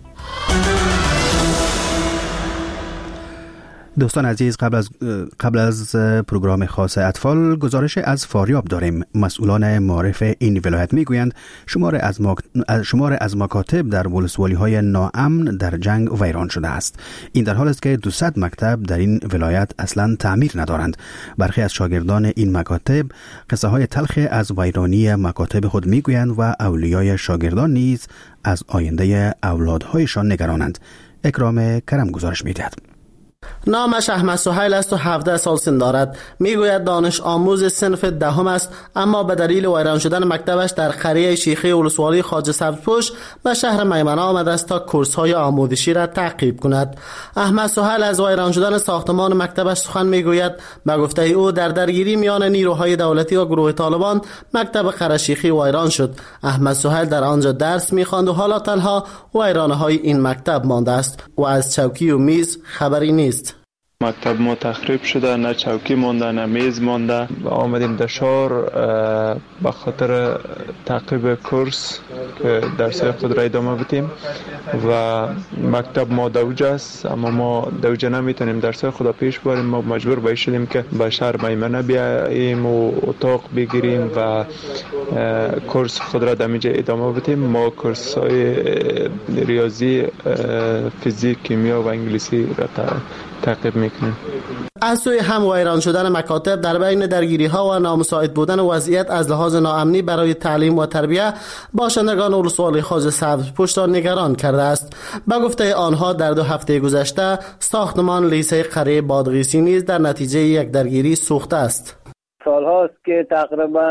دوستان عزیز، قبل از پروگرام خاص اطفال گزارش از فاریاب داریم. مسئولان معارف این ولایت میگویند شمار از مکاتب در ولسوالی‌های ناامن در جنگ ویران شده است. این در حالی است که 200 مکتب در این ولایت اصلا تعمیر ندارند. برخی از شاگردان این مکاتب قصه های تلخ از ویرانی مکاتب خود میگویند و اولیای شاگردان نیز از آینده اولادهایشان نگرانند. اکرام کرم گزارش میدهد. نامش احمد سهیل است و 17 سال سن دارد. میگوید دانش آموز صنف دهم است، اما به دلیل ویران شدن مکتبش در قریه شیخی ولسوالی خواجه سبزپوش به شهر میمنه آمده است تا کورس‌های آموزشی را تعقیب کند. احمد سهیل از ویران شدن ساختمان مکتبش سخن میگوید. به گفته او در درگیری میان نیروهای دولتی و گروه طالبان مکتب قره شیخی ویران شد. احمد سهیل در آنجا درس می‌خواند و حالا تنها ویرانه‌های این مکتب مانده است و از چوکی و میز خبری نیست. مکتب ما تخریب شده، نه چوکی مانده نه میز مانده. آمدیم در شهر به خاطر تعقیب کورس که درس‌های خود را ادامه بدیم و مکتب ما دوجه است، اما ما دوجه نمیتونیم درس‌های خود را پیش بریم. ما مجبور باید شدیم که به شهر میمنه بیاییم و اتاق بگیریم و کورس خود را دمیجه ادامه بدیم. ما کورس‌های ریاضی، فیزیک، کیمیا و انگلیسی را تعقیب میکنیم. از سوی هم ویران شدن مکاتب در بین درگیری ها و نامساعد بودن وضعیت از لحاظ ناامنی برای تعلیم و تربیت باشندگان ولسوالی خواجه سبزپوش را نگران کرده است. به گفته آنها در 2 هفته گذشته ساختمان لیسه قریه بادغیسی نیز در نتیجه یک درگیری سوخته است. سال هاست که تقریبا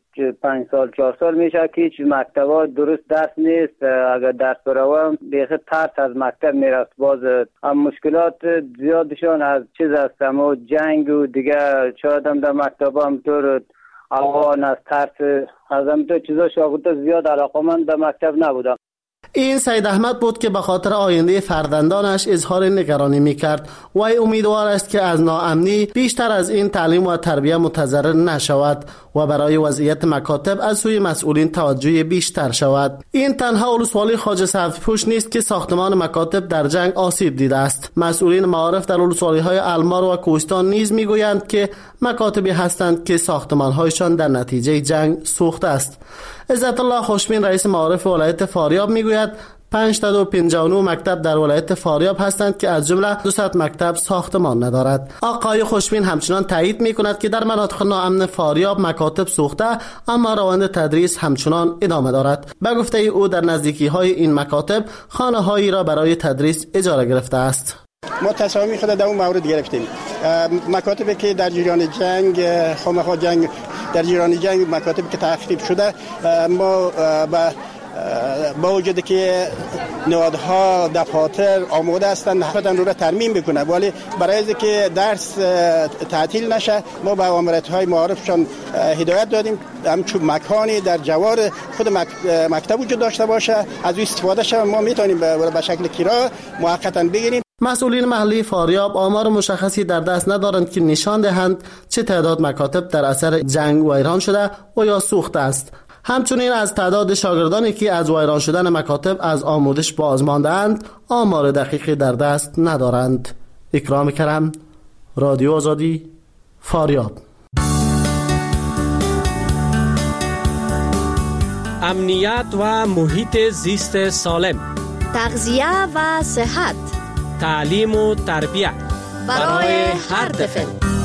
5 سال 4 سال میشه که هیچ مکتبا درست درس نیست. اگر درس بروم بیخی ترس از مکتب میرفت. باز مشکلات زیادشان از چیز است، اما جنگ و دیگه شاید هم در مکتبا همطور اوان از ترس از همطور چیزا شاگرد زیاد علاقمند در مکتب نبودم. این سید احمد بود که به خاطر آینده فرزندانش اظهار نگرانی میکرد. وی امیدوار است که از ناامنی بیشتر از این تعلیم و تربیت متضرر نشود و برای وضعیت مکاتب از سوی مسئولین توجه بیشتر شود. این تنها ولسوالی خواجه سبزپوش نیست که ساختمان مکاتب در جنگ آسیب دیده است. مسئولین معارف در ولسوالی‌های المار و کوهستان نیز میگویند که مکاتبی هستند که ساختمان‌هایشان در نتیجه جنگ سوخته است. عزت الله خوشبین رئیس معارف ولایت فاریاب میگوید 559 مکتب در ولایت فاریاب هستند که از جمله 200 مکتب ساختمان ندارد. آقای خوشبین همچنان تایید میکند که در مناطق ناامن فاریاب مکاتب سوخته اما روند تدریس همچنان ادامه دارد. به گفته او در نزدیکی های این مکاتب خانه هایی را برای تدریس اجاره گرفته است. ما تصامیم خود در اون مورد گرفتیم. مکاتبی که در جریان جنگ خامخا جنگ در جریان جنگ مکاتبی که تخریب شده ما با وجود که نهادها دفاتر آماده هستند خودن رو ترمیم بکنه، ولی برای اینکه درس تعطیل نشه ما به امرت‌های معارفشان هدایت دادیم همچون مکانی در جوار خود مکتب وجود داشته باشه از او استفاده شه. ما میتونیم به شکل کرایه موقتا بگیریم. مسئولین محلی فاریاب آمار مشخصی در دست ندارند که نشان دهند چه تعداد مکاتب در اثر جنگ ویران شده و یا سوخته است. همچنین از تعداد شاگردانی که از ویران شدن مکاتب از آموزش باز مانده‌اند آمار دقیقی در دست ندارند. اکرام کرم، رادیو آزادی، فاریاب. امنیت و محیط زیست سالم، تغذیه و صحت، تعلیم و تربیت برای هر طفل.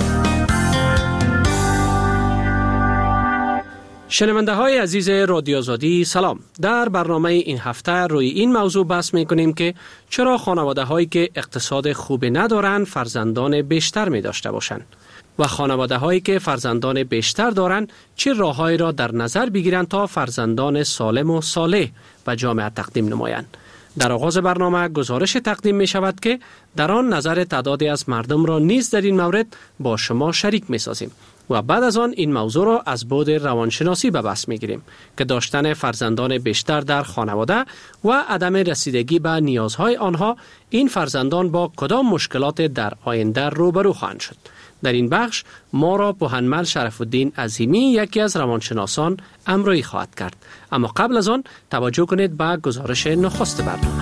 شنونده های عزیز رادیو آزادی سلام. در برنامه این هفته روی این موضوع بحث می کنیم که چرا خانواده هایی که اقتصاد خوبی ندارند فرزندان بیشتر می داشته باشند و خانواده هایی که فرزندان بیشتر دارند چه راههایی را در نظر بگیرند تا فرزندان سالم و صالح و جامعه تقدیم نمایند. در آغاز برنامه گزارش تقدیم می شود که در آن نظر تعدادی از مردم را نیز در این مورد با شما شریک می سازیم و بعد از آن این موضوع را از بعد روانشناسی به بحث می گیریم که داشتن فرزندان بیشتر در خانواده و عدم رسیدگی به نیازهای آنها این فرزندان با کدام مشکلات در آینده روبرو خواهند شد. در این بخش ما را پوهنمل شرف الدین عظیمی یکی از روانشناسان همراهی خواهد کرد. اما قبل از آن توجه کنید به گزارش نخست برنامه.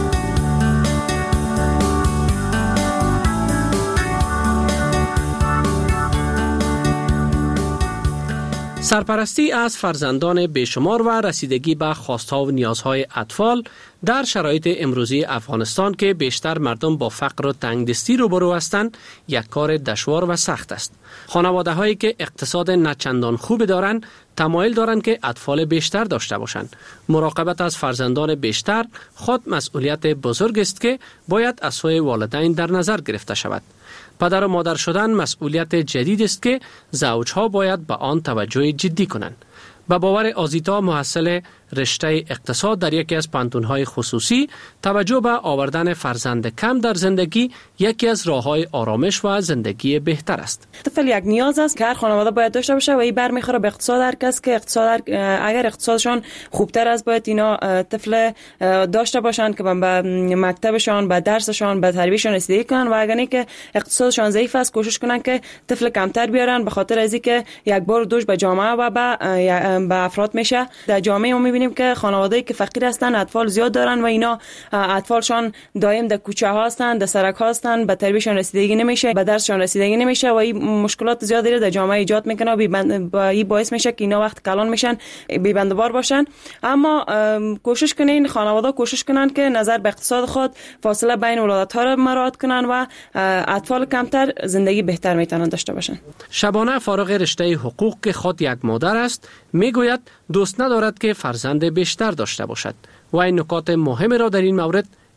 سرپرستی از فرزندان بیشمار و رسیدگی به خواست‌ها و نیازهای اطفال در شرایط امروزی افغانستان که بیشتر مردم با فقر و تنگدستی روبرو هستند یک کار دشوار و سخت است. خانواده‌هایی که اقتصاد نچندان خوبی دارند تمایل دارند که اطفال بیشتر داشته باشند. مراقبت از فرزندان بیشتر خود مسئولیت بزرگ است که باید از سوی والدین در نظر گرفته شود. پدر و مادر شدن مسئولیت جدید است که زوجها باید به آن توجه جدی کنند. به باور آزیتا محصل رشته اقتصاد در یکی از پانتون‌های خصوصی، توجه به آوردن فرزند کم در زندگی یکی از راه‌های آرامش و زندگی بهتر است. طفل یک نیاز است که هر خانواده باید داشته باشه و این برمیخوره به اقتصاد هر کس که اگر اقتصادشان خوبتر است باید اینا طفل داشته باشن که به مکتبشان، به درسشان، به تربیتشان رسیدگی کنن و اگر نه که اقتصادشان ضعیف است کوشش کنن که طفل کمتر بیارن، به خاطر از اینکه یک بار دوش به جامعه و به افراد میشه. در جامعه ما میبینیم که خانواده‌ای که فقیر هستن اطفال زیاد دارن و اینا اطفالشان دائم در کوچه ها هستن، در سرک ها هستن، به تربیتشان رسیدگی نمیشه، به درسشان رسیدگی نمیشه و این مشکلات زیادی در جامعه ایجاد میکنه و این باعث میشه که اینا وقت کلان میشن، بی‌بندوبار باشن. اما کوشش کنین خانواده کوشش کنن که نظر به اقتصاد خود فاصله بین ولادت‌ها را مراعات کنن و اطفال کمتر زندگی بهتر میتونن داشته باشن. شبانه فارغ رشته حقوق که خود یک مادر است میگوید دوست ندارد که فرزند بیشتر داشته باشد و این نکات مهم را در این مورد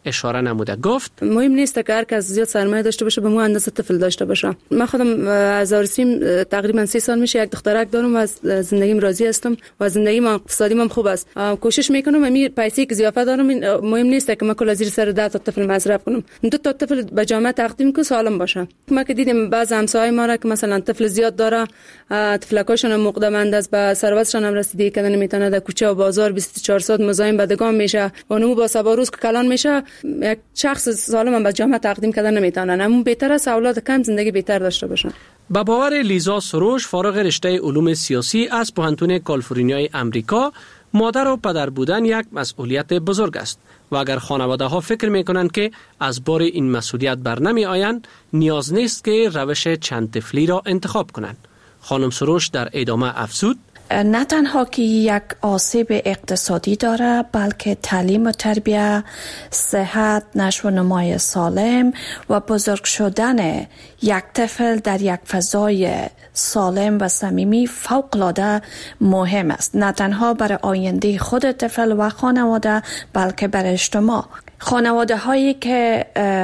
اشاره نموده. گفت مهم نیست که هر کس زیاد سرمایه داشته باشه به مو اندازه طفل داشته باشه. من خودم از آرسیم تقریبا 3 سال میشه یک دخترک دارم و از زندگیم راضی هستم و زندگیم اقتصادیم هم خوب است. کوشش میکنم امیر پیسې که زیافت دارم مهم نیست که من کل زیر سر 10 تا طفل مصرف کنم. 2 تا طفل به جامعه تقدیم کنم سالم باشه. ما که دیدیم بعض همسایه‌های ما را که مثلا طفل زیاد داره، طفلکاشون مقدمند است، به ثروتشون هم رسیدگی کردن نمیتونه، در کوچه و بازار 24 ساعت مزاحم بدگان میشه و اونمو با سبا روز که کلان میشه. یک شخص سالم هم به جامعه تقدیم کردن نمیتونن. همون بهتر است اولاد کم زندگی بهتر داشته باشن. با باور لیزا سروش، فارغ رشته علوم سیاسی از پوهنتون کالیفرنیای امریکا، مادر و پدر بودن یک مسئولیت بزرگ است و اگر خانواده ها فکر میکنند که از بار این مسئولیت بر نمی آیند، نیاز نیست که روش چند طفلی را انتخاب کنند. خانم سروش در ادامه افزود: نه تنها که یک آسیب اقتصادی داره، بلکه تعلیم و تربیت، صحت، نشو و نمای سالم و بزرگ شدن یک طفل در یک فضای سالم و صمیمی فوق‌العاده مهم است. نه تنها برای آینده خود طفل و خانواده، بلکه برای اجتماع. خانواده هایی که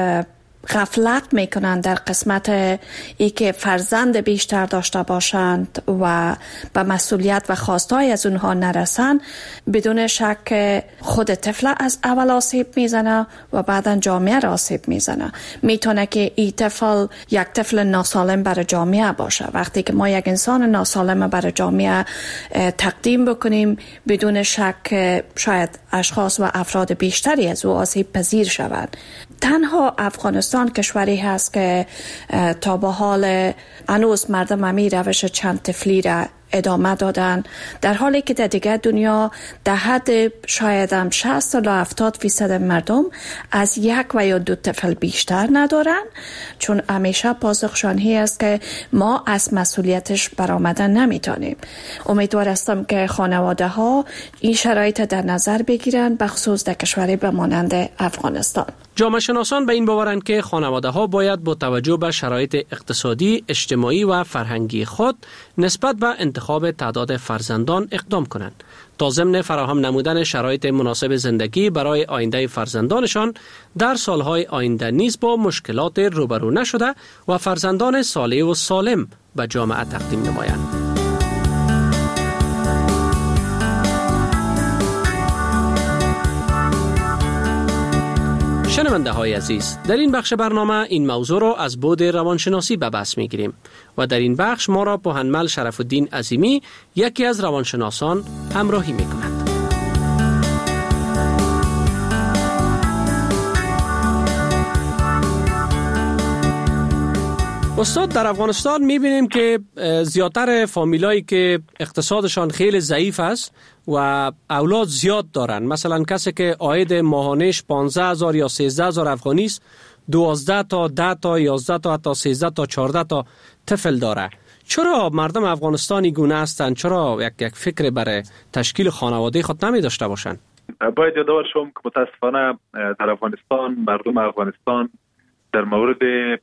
غفلت میکنند در قسمت ای که فرزند بیشتر داشته باشند و به مسئولیت و خواستهای از اونها نرسند، بدون شک خود طفل از اول آسیب میزنه و بعدا جامعه را آسیب میزنه. میتونه که این طفل یک طفل ناسالم برای جامعه باشه. وقتی که ما یک انسان ناسالم برای جامعه تقدیم بکنیم، بدون شک شاید اشخاص و افراد بیشتری از او آسیب پذیر شوند. تنها افغانستان کشوری هست که تا به حال هنوز مردم همین روش چند طفلی را ادامه دادن، در حالی که در دیگر دنیا در حد شاید هم 60 تا 70% مردم از یک و یا 2 طفل بیشتر ندارن، چون همیشه پاسخشانی است که ما از مسئولیتش برآمدن نمیتونیم. امیدوار هستم که خانواده ها این شرایط در نظر بگیرن، بخصوص در کشوری به مانند افغانستان. جامعه شناسان به این باورند که خانواده ها باید با توجه به شرایط اقتصادی، اجتماعی و فرهنگی خود نسبت به انتخاب تعداد فرزندان اقدام کنند تا ضمن فراهم نمودن شرایط مناسب زندگی برای آینده فرزندانشان در سالهای آینده نیز با مشکلات روبرو نشده و فرزندان صالح و سالم به جامعه تقدیم نمایند. شنونده های عزیز، در این بخش برنامه این موضوع را از بعد روانشناسی به بحث می گیریم و در این بخش ما را پوهنمل شرف الدین عظیمی، یکی از روانشناسان، همراهی می کند. استاد، در افغانستان می‌بینیم که زیادتر فامیلایی که اقتصادشان خیلی ضعیف است و اولاد زیاد دارن، مثلا کسی که عاید ماهانش 15,000 یا 13,000 افغانی است، 12 تا 10 تا 11 تا حتی 13 تا 14 تا طفل داره. چرا مردم افغانستانی گونه هستند؟ چرا یک فکر برای تشکیل خانواده خود نمی داشته باشند؟ باید یادآور شوم که متاسفانه در افغانستان، مردم افغانستان در مورد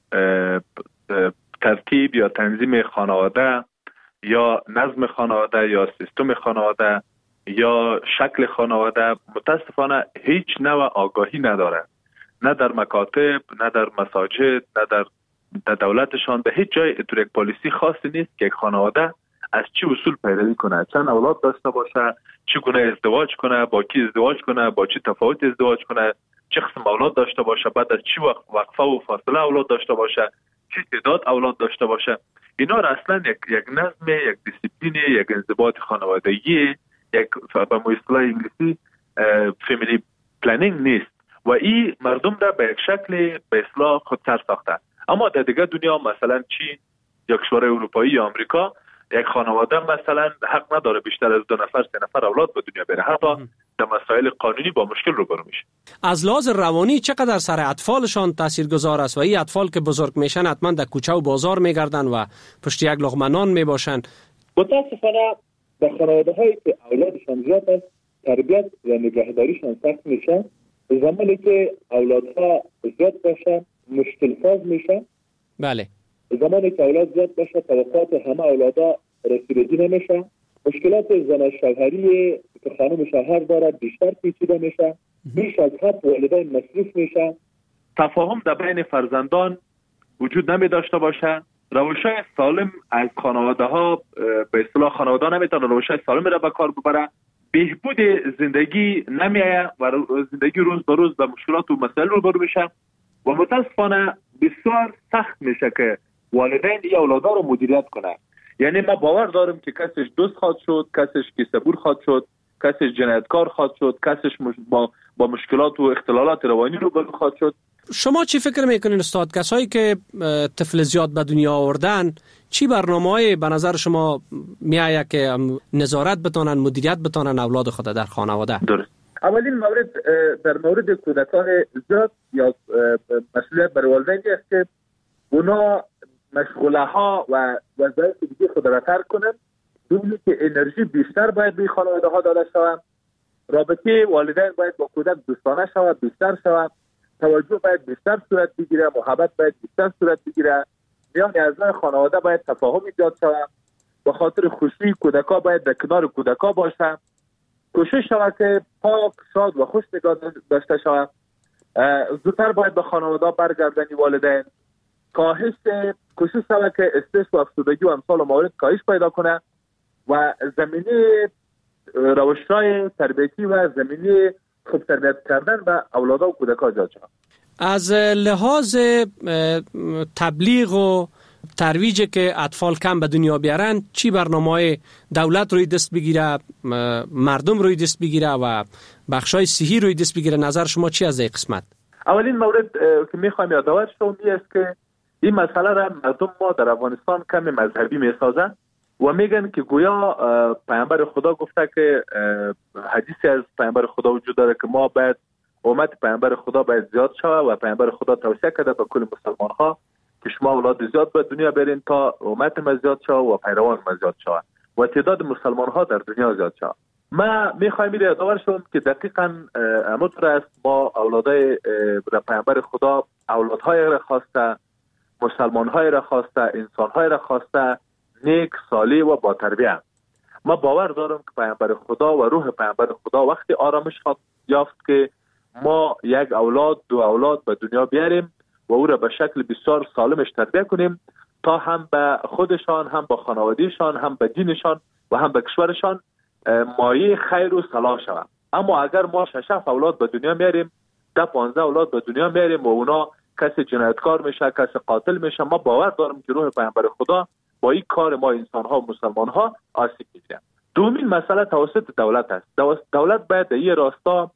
ترتیب یا تنظیم خانواده یا نظم خانواده یا سیستم خانواده یا شکل خانواده متاسفانه هیچ نوع آگاهی نداره. نه در مکاتب، نه در مساجد، نه در دولتشان، به هیچ جای اینطور یک پالیسی خاصی نیست که یک خانواده از چه اصول پیروی کنه، چند اولاد داشته باشه، چگونه ازدواج کنه، با کی ازدواج کنه، با چه تفاوت ازدواج کنه، چه قسم اولاد داشته باشه، بعد از چه وقفه و فاصله اولاد داشته باشه، چه تعداد اولاد داشته باشه. اینا را اصلا یک نظم، یک دیسیپلین، یک انضباط خانوادگی، یک به اصطلاح انگلیسی فامیلی پلنینگ نیست و این مردم را به یک شکل به اصطلاح خودسر ساخته. اما در دیگه دنیا، مثلا چین یا کشور اروپایی یا آمریکا، یک خانواده مثلا حق نداره بیشتر از 2 نفر 3 نفر اولاد به دنیا بره، حتی در مسائل قانونی با مشکل روبرو میشه. از لحاظ روانی چقدر سر اطفالشان تاثیرگذار است و این اطفال که بزرگ میشن حتما در کوچه و بازار میگردن و پشت یک لقمه نان میباشن. متاسفانه در خانواده هایی که اولادشان زیاد است، تربیت و نگهداریشان سخت میشه. زمانی که اولادها زیاد باشن مشکل ساز میشه. بله. زمانی که اولاد زیاد باشه توقعات همه اولادا رسیدگی نمیشه. مشکلات زن شوهری که خانم شوهر دارد بیشتر پیچیده میشه. بیش از حد والدین مصروف میشن، تفاهم در بین فرزندان وجود نمی داشته باشه، روش‌های سالم از خانواده ها به اصطلاح خانواده نمیتونه روش‌های سالم را به کار ببره، بهبود زندگی نمیآید و زندگی روز به روز به مشکلات و مسائل روبرو میشه و متاسفانه بسیار سخت میشه که والدین این اولادا رو مدیریت کنه. یعنی ما باور داریم که کسش دوست خواهد شد، کسش کیسه‌بور خواهد شد، کسش جنایتکار خواهد شد، کسش با مشکلات و اختلالات روانی روبرو خواهد شد. شما چی فکر میکنین استاد؟ کسایی که طفل زیاد به دنیا آوردن چی برنامه‌ای به نظر شما میآید که نظارت بتونن، مدیریت بتونن اولاد خود در خانواده؟ درست. اولین مورد در مورد کودکان زیاد یا مسئولیت بر والدین است که اونا مشغله ها و وظایف دیگه خود را ترک کنند. دومی که انرژی بیشتر باید به خانواده ها داده شود. رابطه والدین باید با کودک دوستانه شود، بیشتر شود. توجه باید بیشتر صورت بگیره، محبت باید بیشتر صورت بگیره. میان اعضای خانواده باید تفاهم ایجاد شود. به خاطر خوشی کودکا باید در کنار کودکا باشند. کوشش شود که پاک، شاد و خوش نگاه داشته شود. زودتر باید به خانواده برگردانی والدین. کوشش شود که استرس و افسردگی و امثال موارد کاهش پیدا کنه و زمینه روش‌های تربیتی و زمینه خوب تربیت کردن به اولادها و کودکان ایجاد شود. از لحاظ تبلیغ و ترویج که اطفال کم به دنیا بیارن چی برنامه‌های دولت روی دست بگیره، مردم روی دست بگیره و بخشای صحی روی دست بگیره؟ نظر شما چی از این قسمت؟ اولین مورد که میخوایم یادآور شوم این است که این مسئله را مردم ما در افغانستان کمی مذهبی میسازن و میگن که گویا پیامبر خدا گفته که حدیثی از پیامبر خدا وجود داره که ما باید امت پیامبر خدا باید زیاد شود و پیامبر خدا توصیه کرده به کل مسلمان ها که شما اولاد زیاد به دنیا برین تا امت ما زیاد شود و پیروان ما زیاد شود و تعداد مسلمان ها در دنیا زیاد شود. ما میخوایم این یادآور شوم که دقیقاً همونطور است ما اولادای پیامبر خدا اولادهای را خواسته، مسلمان‌های را خواسته، انسان‌های را خواسته نیک، صالح و با تربیت. ما باور دارم که پیامبر خدا و روح پیامبر خدا وقتی آرامش یافت که ما یک اولاد، دو اولاد به دنیا بیاریم و او را به شکل بسیار سالمش تربیت کنیم تا هم به خودشان، هم به خانوادهشان، هم به دینشان و هم به کشورشان مایه خیر و صلاح شود. اما اگر ما 6 اولاد به دنیا میاریم، 10-15 اولاد به دنیا میاریم و اونا کسی جنایتکار میشه، کسی قاتل میشه، ما باور دارم که روح پیامبر خدا با این کار ما انسان‌ها و مسلمان‌ها آسیب می‌بینه. دومین مسئله توسط دولت است. دولت باید در این راستا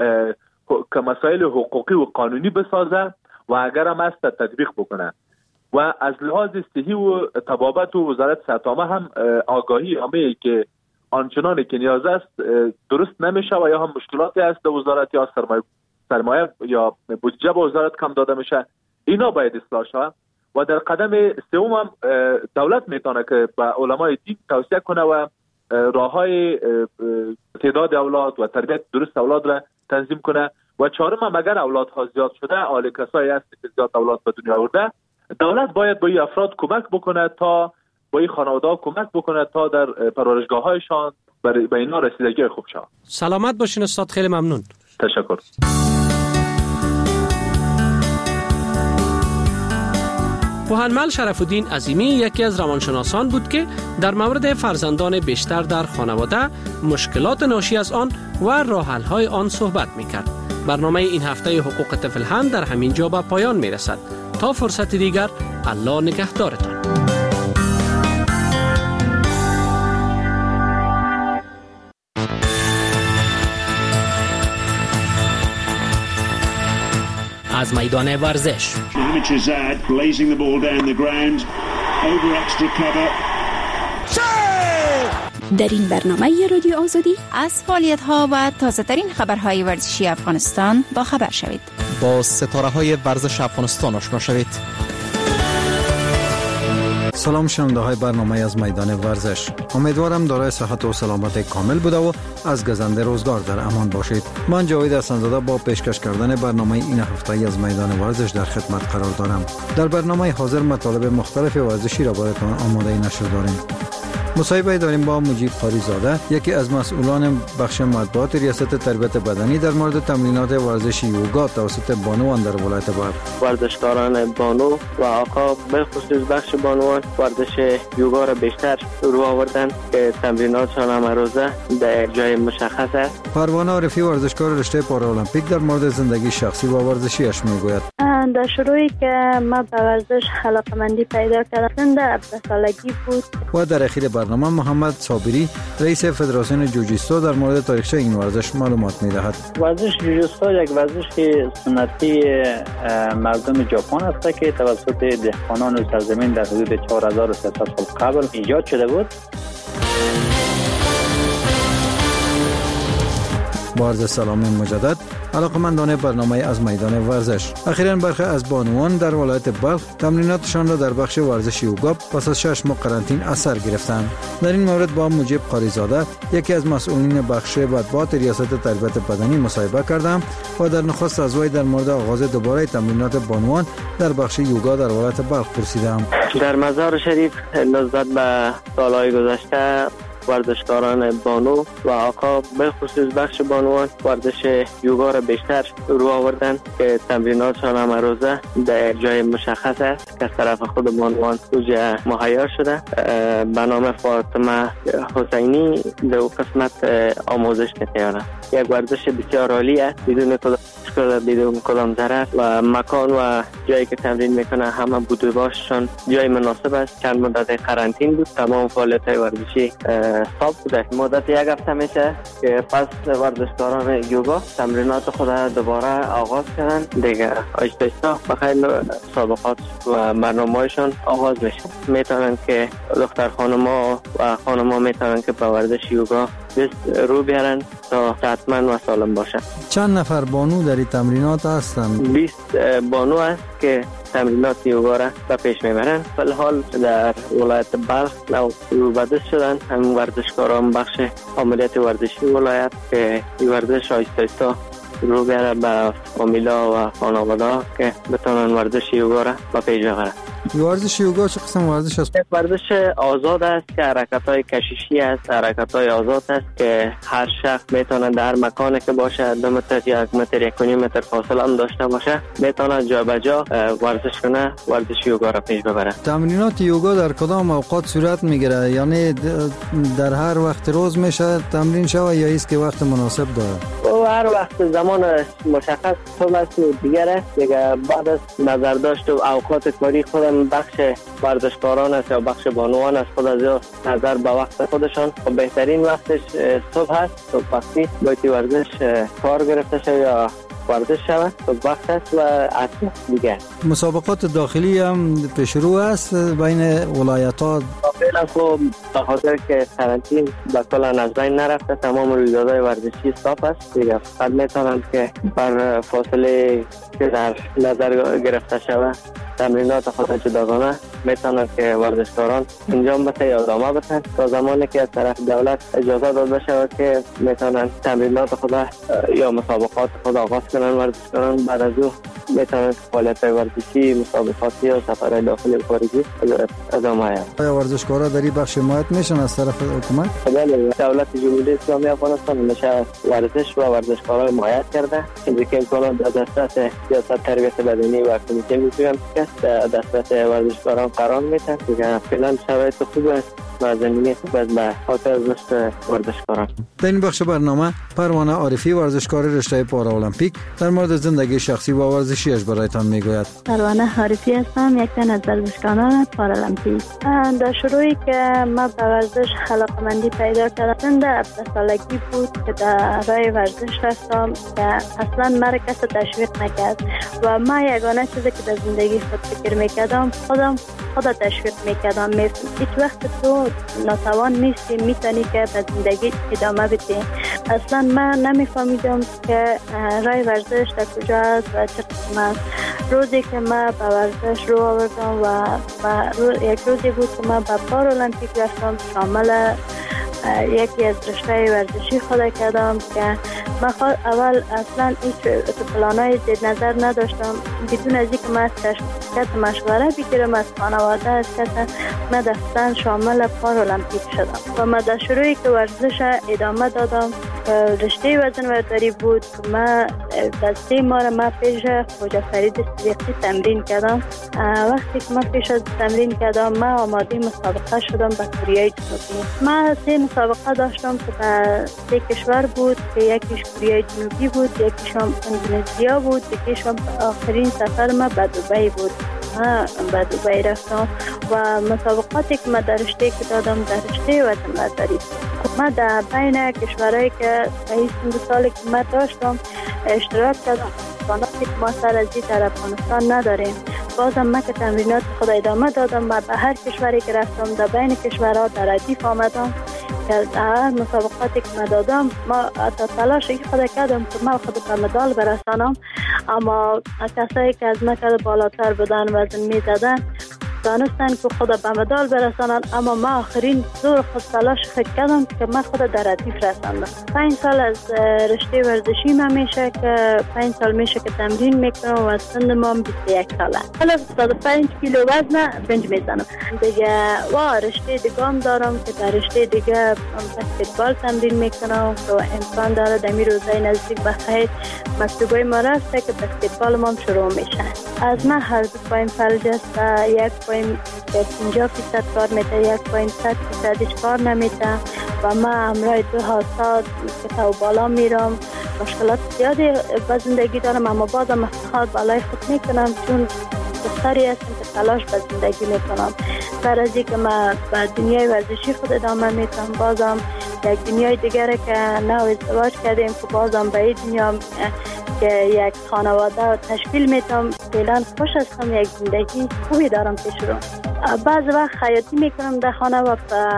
که مسائل حقوقی و قانونی بسازه و اگر هم است تطبیق بکنه و از لحاظ صحی و طبابت و وزارت صحت عامه هم آگاهی عامه که آنچنانی که نیاز است درست نمیشه و یا هم مشکلاتی است در وزارت یا سرمایه یا بودجه به وزارت کم داده میشه، اینا باید اصلاح شود. و در قدم سوم هم دولت میتونه که به علمای دین توصیه کنه و راههای تعداد اولاد و تربیت درست اولاد را تنظیم کنه و چهارم هم اگر اولادها زیاد شده، حال کسایی هست که زیاد اولاد به دنیا آورده، دولت باید با این افراد کمک بکنه تا با این خانواده‌ها کمک بکنه تا در پرورشگاه‌هایشان به اینا رسیدگی خوب شود. سلامت باشین استاد، خیلی ممنون. تشکر. پوهنمل شرف‌الدین عظیمی یکی از روانشناسان بود که در مورد فرزندان بیشتر در خانواده، مشکلات ناشی از آن و راه‌حل‌های آن صحبت می‌کرد. برنامه این هفته حقوق طفل هم در همین جا به پایان می‌رسد. تا فرصت دیگر، الله نگهدارتان. از میدان ورزش در این برنامه رادیو آزادی از فعالیت‌ها و تازه‌ترین خبرهای ورزشی افغانستان با خبر شوید. با ستاره‌های ورزش افغانستان آشنا شوید. سلام شنونده های برنامه از میدان ورزش. امیدوارم دارای صحت و سلامت کامل بوده و از گزنده روزگار در امان باشید. من جاوید حسن‌زاده با پیشکش کردن برنامه این هفته از میدان ورزش در خدمت قرار دارم. در برنامه حاضر مطالب مختلف ورزشی را براتون آماده نشر داریم. مصاحبه داریم با مجیب قاریزاده، یکی از مسئولان بخش مطبوعات ریاست تربیت بدنی در مورد تمرینات ورزشی یوگا توسط بانوان در ولایت بلخ. ورزشکاران بانو و آقا به خصوص بخش بانوان ورزش یوگا را بیشتر رو آوردن که تمریناتشان هم روزه در جای مشخص است. پروانه عارفی ورزشکار رشته پارالمپیک در مورد زندگی شخصی و ورزشیش میگوید. در شروعی که من به ورزش علاقه‌مندی پیدا کردم در 17 سالگی بود. و در اخیر برنامه محمد صابری رئیس فدراسیون جوجیتسو در مورد تاریخچه این ورزش معلومات می‌دهد. ورزش جوجیتسو یک ورزش سنتی مردم ژاپن است که توسط دهقانان سرزمین در حدود 4300 سال قبل ایجاد شده بود. با عرض سلام مجدد علاقمندان برنامه از میدان ورزش. اخیراً برخی از بانوان در ولایت بلخ تمریناتشان را در بخش ورزش یوگا پس از 6 ماه قرنطینه اثر گرفتند. در این مورد با مجیب قاریزاده، یکی از مسئولین بخش مطبوعات ریاست تربیت بدنی مصاحبه کردم و در نخست از وی در مورد آغاز دوباره تمرینات بانوان در بخش یوگا در ولایت بلخ پرسیدم. در مزار شریف نسبت به سالهای گذشته ورزشکاران بانو و آقا به خصوص بخش بانوان ورزش یوگا را بیشتر رو آوردن که تمریناتشان هم روزه در جای مشخص است که از طرف خود بانوان اوجه مهیا شده. به نام فاطمه حسینی در قسمت آموزش می‌کنه. یک ورزش بسیار عالی است بدون کدام ضرر و مکان و جایی که تمرین میکنه همه بوده باششان جای مناسب است. چند مدت قرنطینه بود، تمام فعالیت‌های ورزشی استاپ بوده. مدت یک هفته میشه که پس ورزشکاران یوگا تمرینات خود دوباره آغاز کردن دیگه. آهسته بخیر مسابقات و برنامه‌هایشان آغاز میشه. میتونن که دختر خانم‌ها و خانم‌ها میتونن که به ورزش یوگا دست رو بیارن تا صحتمند و سالم باشن. چند نفر بانو در این تمرینات هستند؟ 20 بانو است که تمرینات یوگا را به پیش میبرن. فی‌الحال در ولایت بلخ روبدست شدن هم ورزشکاران بخش عملیات ورزشی ولایت که این ورزش آهسته رو بیاره به فامیلا و خانواده که بتونن ورزش یوگا را به پیش ببرن. ورزش یوگا چه قسم ورزش است؟ ورزش آزاد است که حرکت‌های کششی است، حرکت‌های آزاد است که هر شخص میتونه در مکانی که باشه 2 متر یا 1 متر 1.5 متر فاصله هم داشته باشه میتونه جا به جا ورزش کنه، ورزش یوگا را پیش ببره. تمرینات یوگا در کدام اوقات صورت میگیره؟ یعنی در هر وقت روز میشه تمرین شود یا است که وقت مناسب داره؟ و هر وقت زمان مشخص صبح است و دیگره دیگه بعد از نظرداشت و اوقات کاری خودم بخش ورزشکاران است یا بخش بانوان است خود از نظر به وقت خودشان و بهترین وقتش صبح است. صبح وقتی باید ورزش کار گرفته شد یا ورزش شود صبح وقت است و عصر دیگه. مسابقات داخلی هم پیش رو است بین ولایت‌ها؟ فعلا خب به خاطر که قرنطینه به کل از بین نرفته تمام رویدادهای ورزشی استاپ است دیگه. فقط میتونن که بر فاصله که در نظر گرفته شود تمرینات خود جداگانه میتونن که ورزشکاران انجام بده یا ادامه بدن تا زمانی که از طرف دولت اجازه داده بشه که میتونن تمرینات خود یا مسابقات خود آغاز کنن. ورزشکاران بعد از او میتونن فعالیت ورزشی، مسابقاتی یا سفرهای داخلی و خارجی ادامه بدن. آیا ورزشکارا در این بخش حمایت میشن از طرف حکومت؟ بله، دولت جمهوری اسلامی افغانستان میشه ورزش و ورزشکارا حمایت کرده. این که امکانات در دسترس سیاست تربیت بدنی و کمیته میتونن که دسترس ورزشکاران قرار میدن که فعلا شرایط خوب است و زمینه خوب است به خاطر رشد ورزشکاران. در این بخش برنامه پروانه عارفی ورزشکار رشته پارالمپیک در مورد زندگی شخصی و ورزشیش برایتان میگوید. پروانه عارفی هستم، یک تن از ورزشکاران پارالمپیک. در شروعی که من به ورزش علاقه‌مندی پیدا کردم در 17 سالگی بود که در راه ورزش رفتم که اصلا مرا کسی تشویق نکرد و من یگانه چیزی که در زندگی خود فکر میکردم خودم تشویق میکردم. هیچ وقت تو ناتوان نیستی، میتونی که به زندگی ادامه بدی. اصلا من نمیفهمیدم که راه ورزش در کجا است و چه قسم است. روزی که من به ورزش رو آوردم و یک روزی بود که من به پارالمپیک رفتم، شامل یکی از رشته ورزشی خود کردم که من اول اصلا هیچ پلانای زیر نظر نداشتم. بدون از اینکه من از مشوره بگیرم از خانواده، از من دفتن شامل پارالمپیک شدم و من در شروعی که ورزش ادامه دادم. رشته وزن برداری بود که من در 3 ماه من پیش خواجه فرید صدیقی تمرین کردم. وقتی که من پیش از تمرین کردم من آماده مسابقه شدم به کره جنوبی. من 3 مسابقه داشتم که در 3 کشور بود که یکیش کره جنوبی بود، یکیش هم اندونزیا بود، یکیش هم آخرین سفر من به دبی بود. من به دبی رفتم و مسابقاتی که من در رشته که دادم در رشته وزن برداری. من در بین کشورهایی که این 2 سالی که من داشتم اشتراک کردم. امکاناتی که ما سر از این در افغانستان نداریم. بازم من که تمرینات خود ادامه دادم و به هر کشوری که رفتم در بین کشورها در ردیف آمدم که هر مسابقاتی که من دادم ما تا تلاشی خود کردم که من خود به مدال برسانم، اما کسایی که از من بالاتر بودن وزن می زدن دانستن که خود به مدال برسانن، اما من آخرین زور خود تلاش کردم که من خود در ردیف رساندم. 5 سال از رشته ورزشی من میشه که 5 سال میشه که تمرین میکنم و سن ما 21 ساله. حالا 105 کیلو وزن بنج میزنم دیگه. و رشته دیگه هم دارم که در رشته دیگه بسکتبال تمرین میکنم و امکان داره دمی روزای نزدیک بخیر مکتوبای ما رفته که بسکتبال ما شروع میشه. از من هر 2 پایم فلج است، 1.50% کار میده، 1.100% کار نمیده و من همراه 2 حادثات که تو بالا میرم. مشکلات زیادی به زندگی دارم اما بازم افتخار بالای خود میکنم چون دختری هستم که تلاش به زندگی میکنم. سر از اینکه من به دنیای ورزشی خود ادامه میتونم، بازم یک دنیای دیگره که نو ازدواج کردیم که بازم به این دنیا که یک خانواده تشکیل میتونم. فعلا خوش هستم، یک زندگی خوبی دارم پیش رو. بعض وقت خیاطی میکنم در خانه و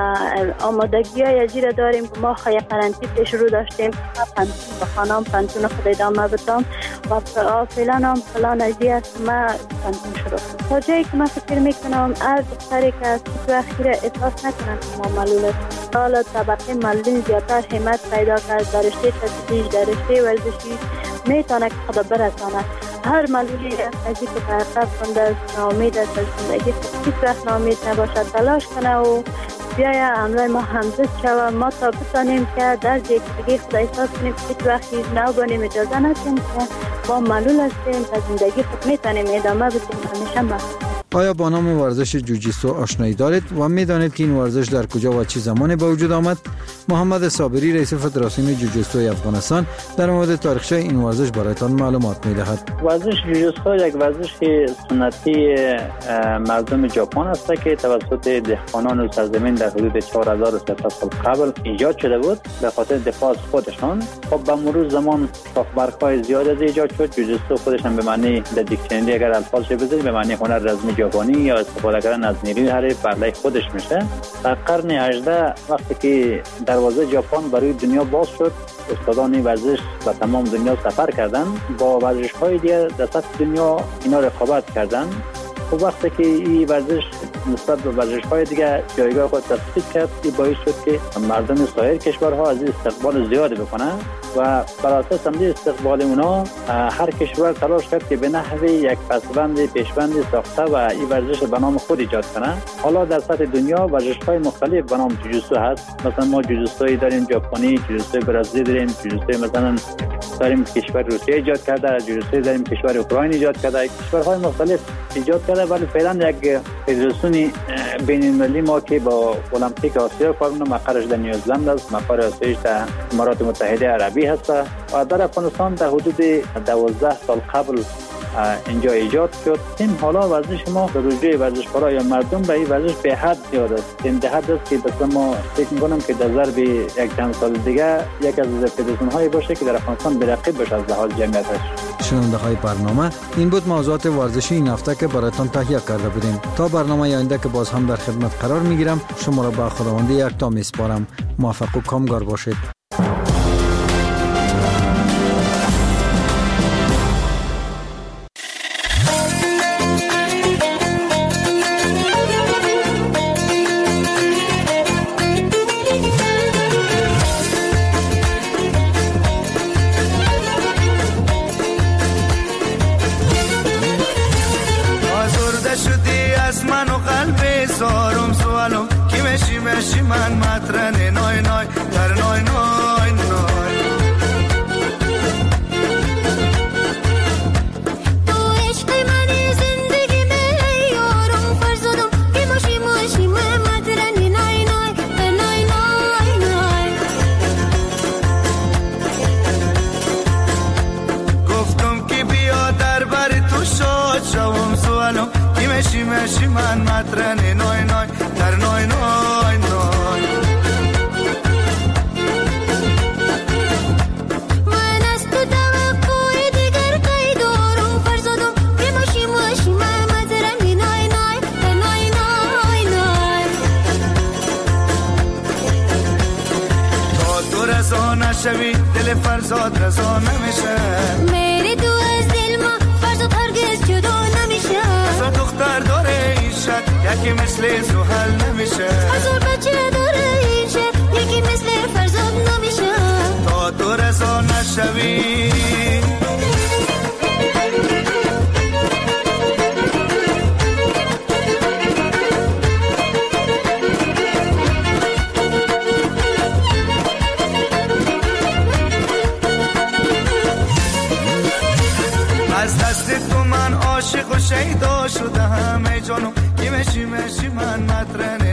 آمادگی های زیر داریم که ما خیلی قرنطینه پیش رو داشتیم. پنتون بخوانم، پنتون خود ادامه بدم و فعلا هم پلان ازی است من پنتون شروع. تا جایی که من فکر میکنم هر دختری که از وقتی احساس نکنن که ما معلول است. حالا طبقه معلولین زیادتر همت پیدا کرد در رشته تدریج، در رشته ورزشی میتونه که خدا برسانه. هر معلولی از این که برقب کنده نامید است از زندگی هیچ وقت نامید نباشد، تلاش کنه و بیای همراه ما همزد شود. ما تا بتانیم که در جایی که دیگه خدا احساس کنیم هیچ وقتی نبانیم اجازه ندیم که ما معلول هستیم و زندگی خود میتونیم ادامه بدیم همیشه ما. آیا با نام ورزش جوجیتسو آشنایی دارید و میدانید که این ورزش در کجا و چه زمانی به وجود آمد؟ محمد صابری رئیس فدراسیون جوجیتسو افغانستان در مورد تاریخچه این ورزش برایتان معلومات می‌دهد. ورزش جوجیتسو یک ورزش سنتی مردم ژاپن است که توسط دهقانان سرزمین در حدود 4300 سال قبل ایجاد شده بود به خاطر دفاع از خودشان. خب به مرور زمان ساخت‌برگ‌های زیاد از ایجاد شد. جوجیتسو خودش هم به معنی در دیکشنری اگر الفاظش بزنید به معنی هنر رزمی ژاپنی یا استفاده کردن از نیروی حریف برای خودش میشه. در قرن 18 وقتی که دروازه ژاپن برای دنیا باز شد، استادان ورزش و تمام دنیا سفر کردند، با ورزش‌های دیگه در سطح دنیا اینا رقابت کردند. خب وقتی که این ورزش نسبت به ورزش‌های دیگه جایگاه خود تثبیت کرد، این باعث شد که مردم سایر کشورها از این استقبال زیاد بکنن و بر اساس همین استقبال اونا هر کشور تلاش کرد که به نحوی یک پسوند پیشوندی ساخته و این ورزش به نام خود ایجاد کنه. حالا در سطح دنیا ورزش‌های مختلف به نام جوجیتسو هست. مثلا ما جوجیتسوی داریم ژاپنی، جوجیتسوی برزیلی داریم، جوجیتسوی مثلا داریم کشور روسیه ایجاد کرده، جوجیتسوی داریم کشور اوکراین ایجاد کرده، کشورهای مختلف ایجاد کرده. ولی فعلا یک فدراسیون بین‌المللی ما که با المپیک آسیا کار می‌کنه، مقرش در نیوزلند است، مقر آسیایش در امارات متحده عربی هست و در افغانستان در حدود 12 سال قبل اینجا ایجاد شد. این حالا ورزش ما به روزی ورزشکارا یا مردم به این ورزش به حد زیاد است. این ده حد است که مثلا ما فکر می‌کنم که در ضرب یک چند سال دیگه یک از فدراسیون‌های باشه که در افغانستان برقیب بشه از لحاظ جمعیتش. شنونده‌های برنامه، این بود موضوعات ورزشی این هفته که براتون تهیه کرده بودیم. تا برنامه آینده که باز هم در خدمت قرار میگیرم، شما را به خداوندی یکتا میسپارم. موفق و کامگار باشید. من مطرن نای نای در نای نای نای من از تو توقع دیگر قید دارم فرزادم بماشی ماشی من مطرن نای نای در نای نای نای تا تو رضا نشوی دل فرزاد رضا نمیشه میری تو از دل ما فرزاد هرگز جدا نمیشه هزار دختر داره این شهر یکی مثل زحل نمیشه هزار بچه داره این شهر یکی مثل فرزاد نمیشه تا تو رضا نشوی از دست تو من عاشق و شیدا شدم ای جانو کی مشی من مطرن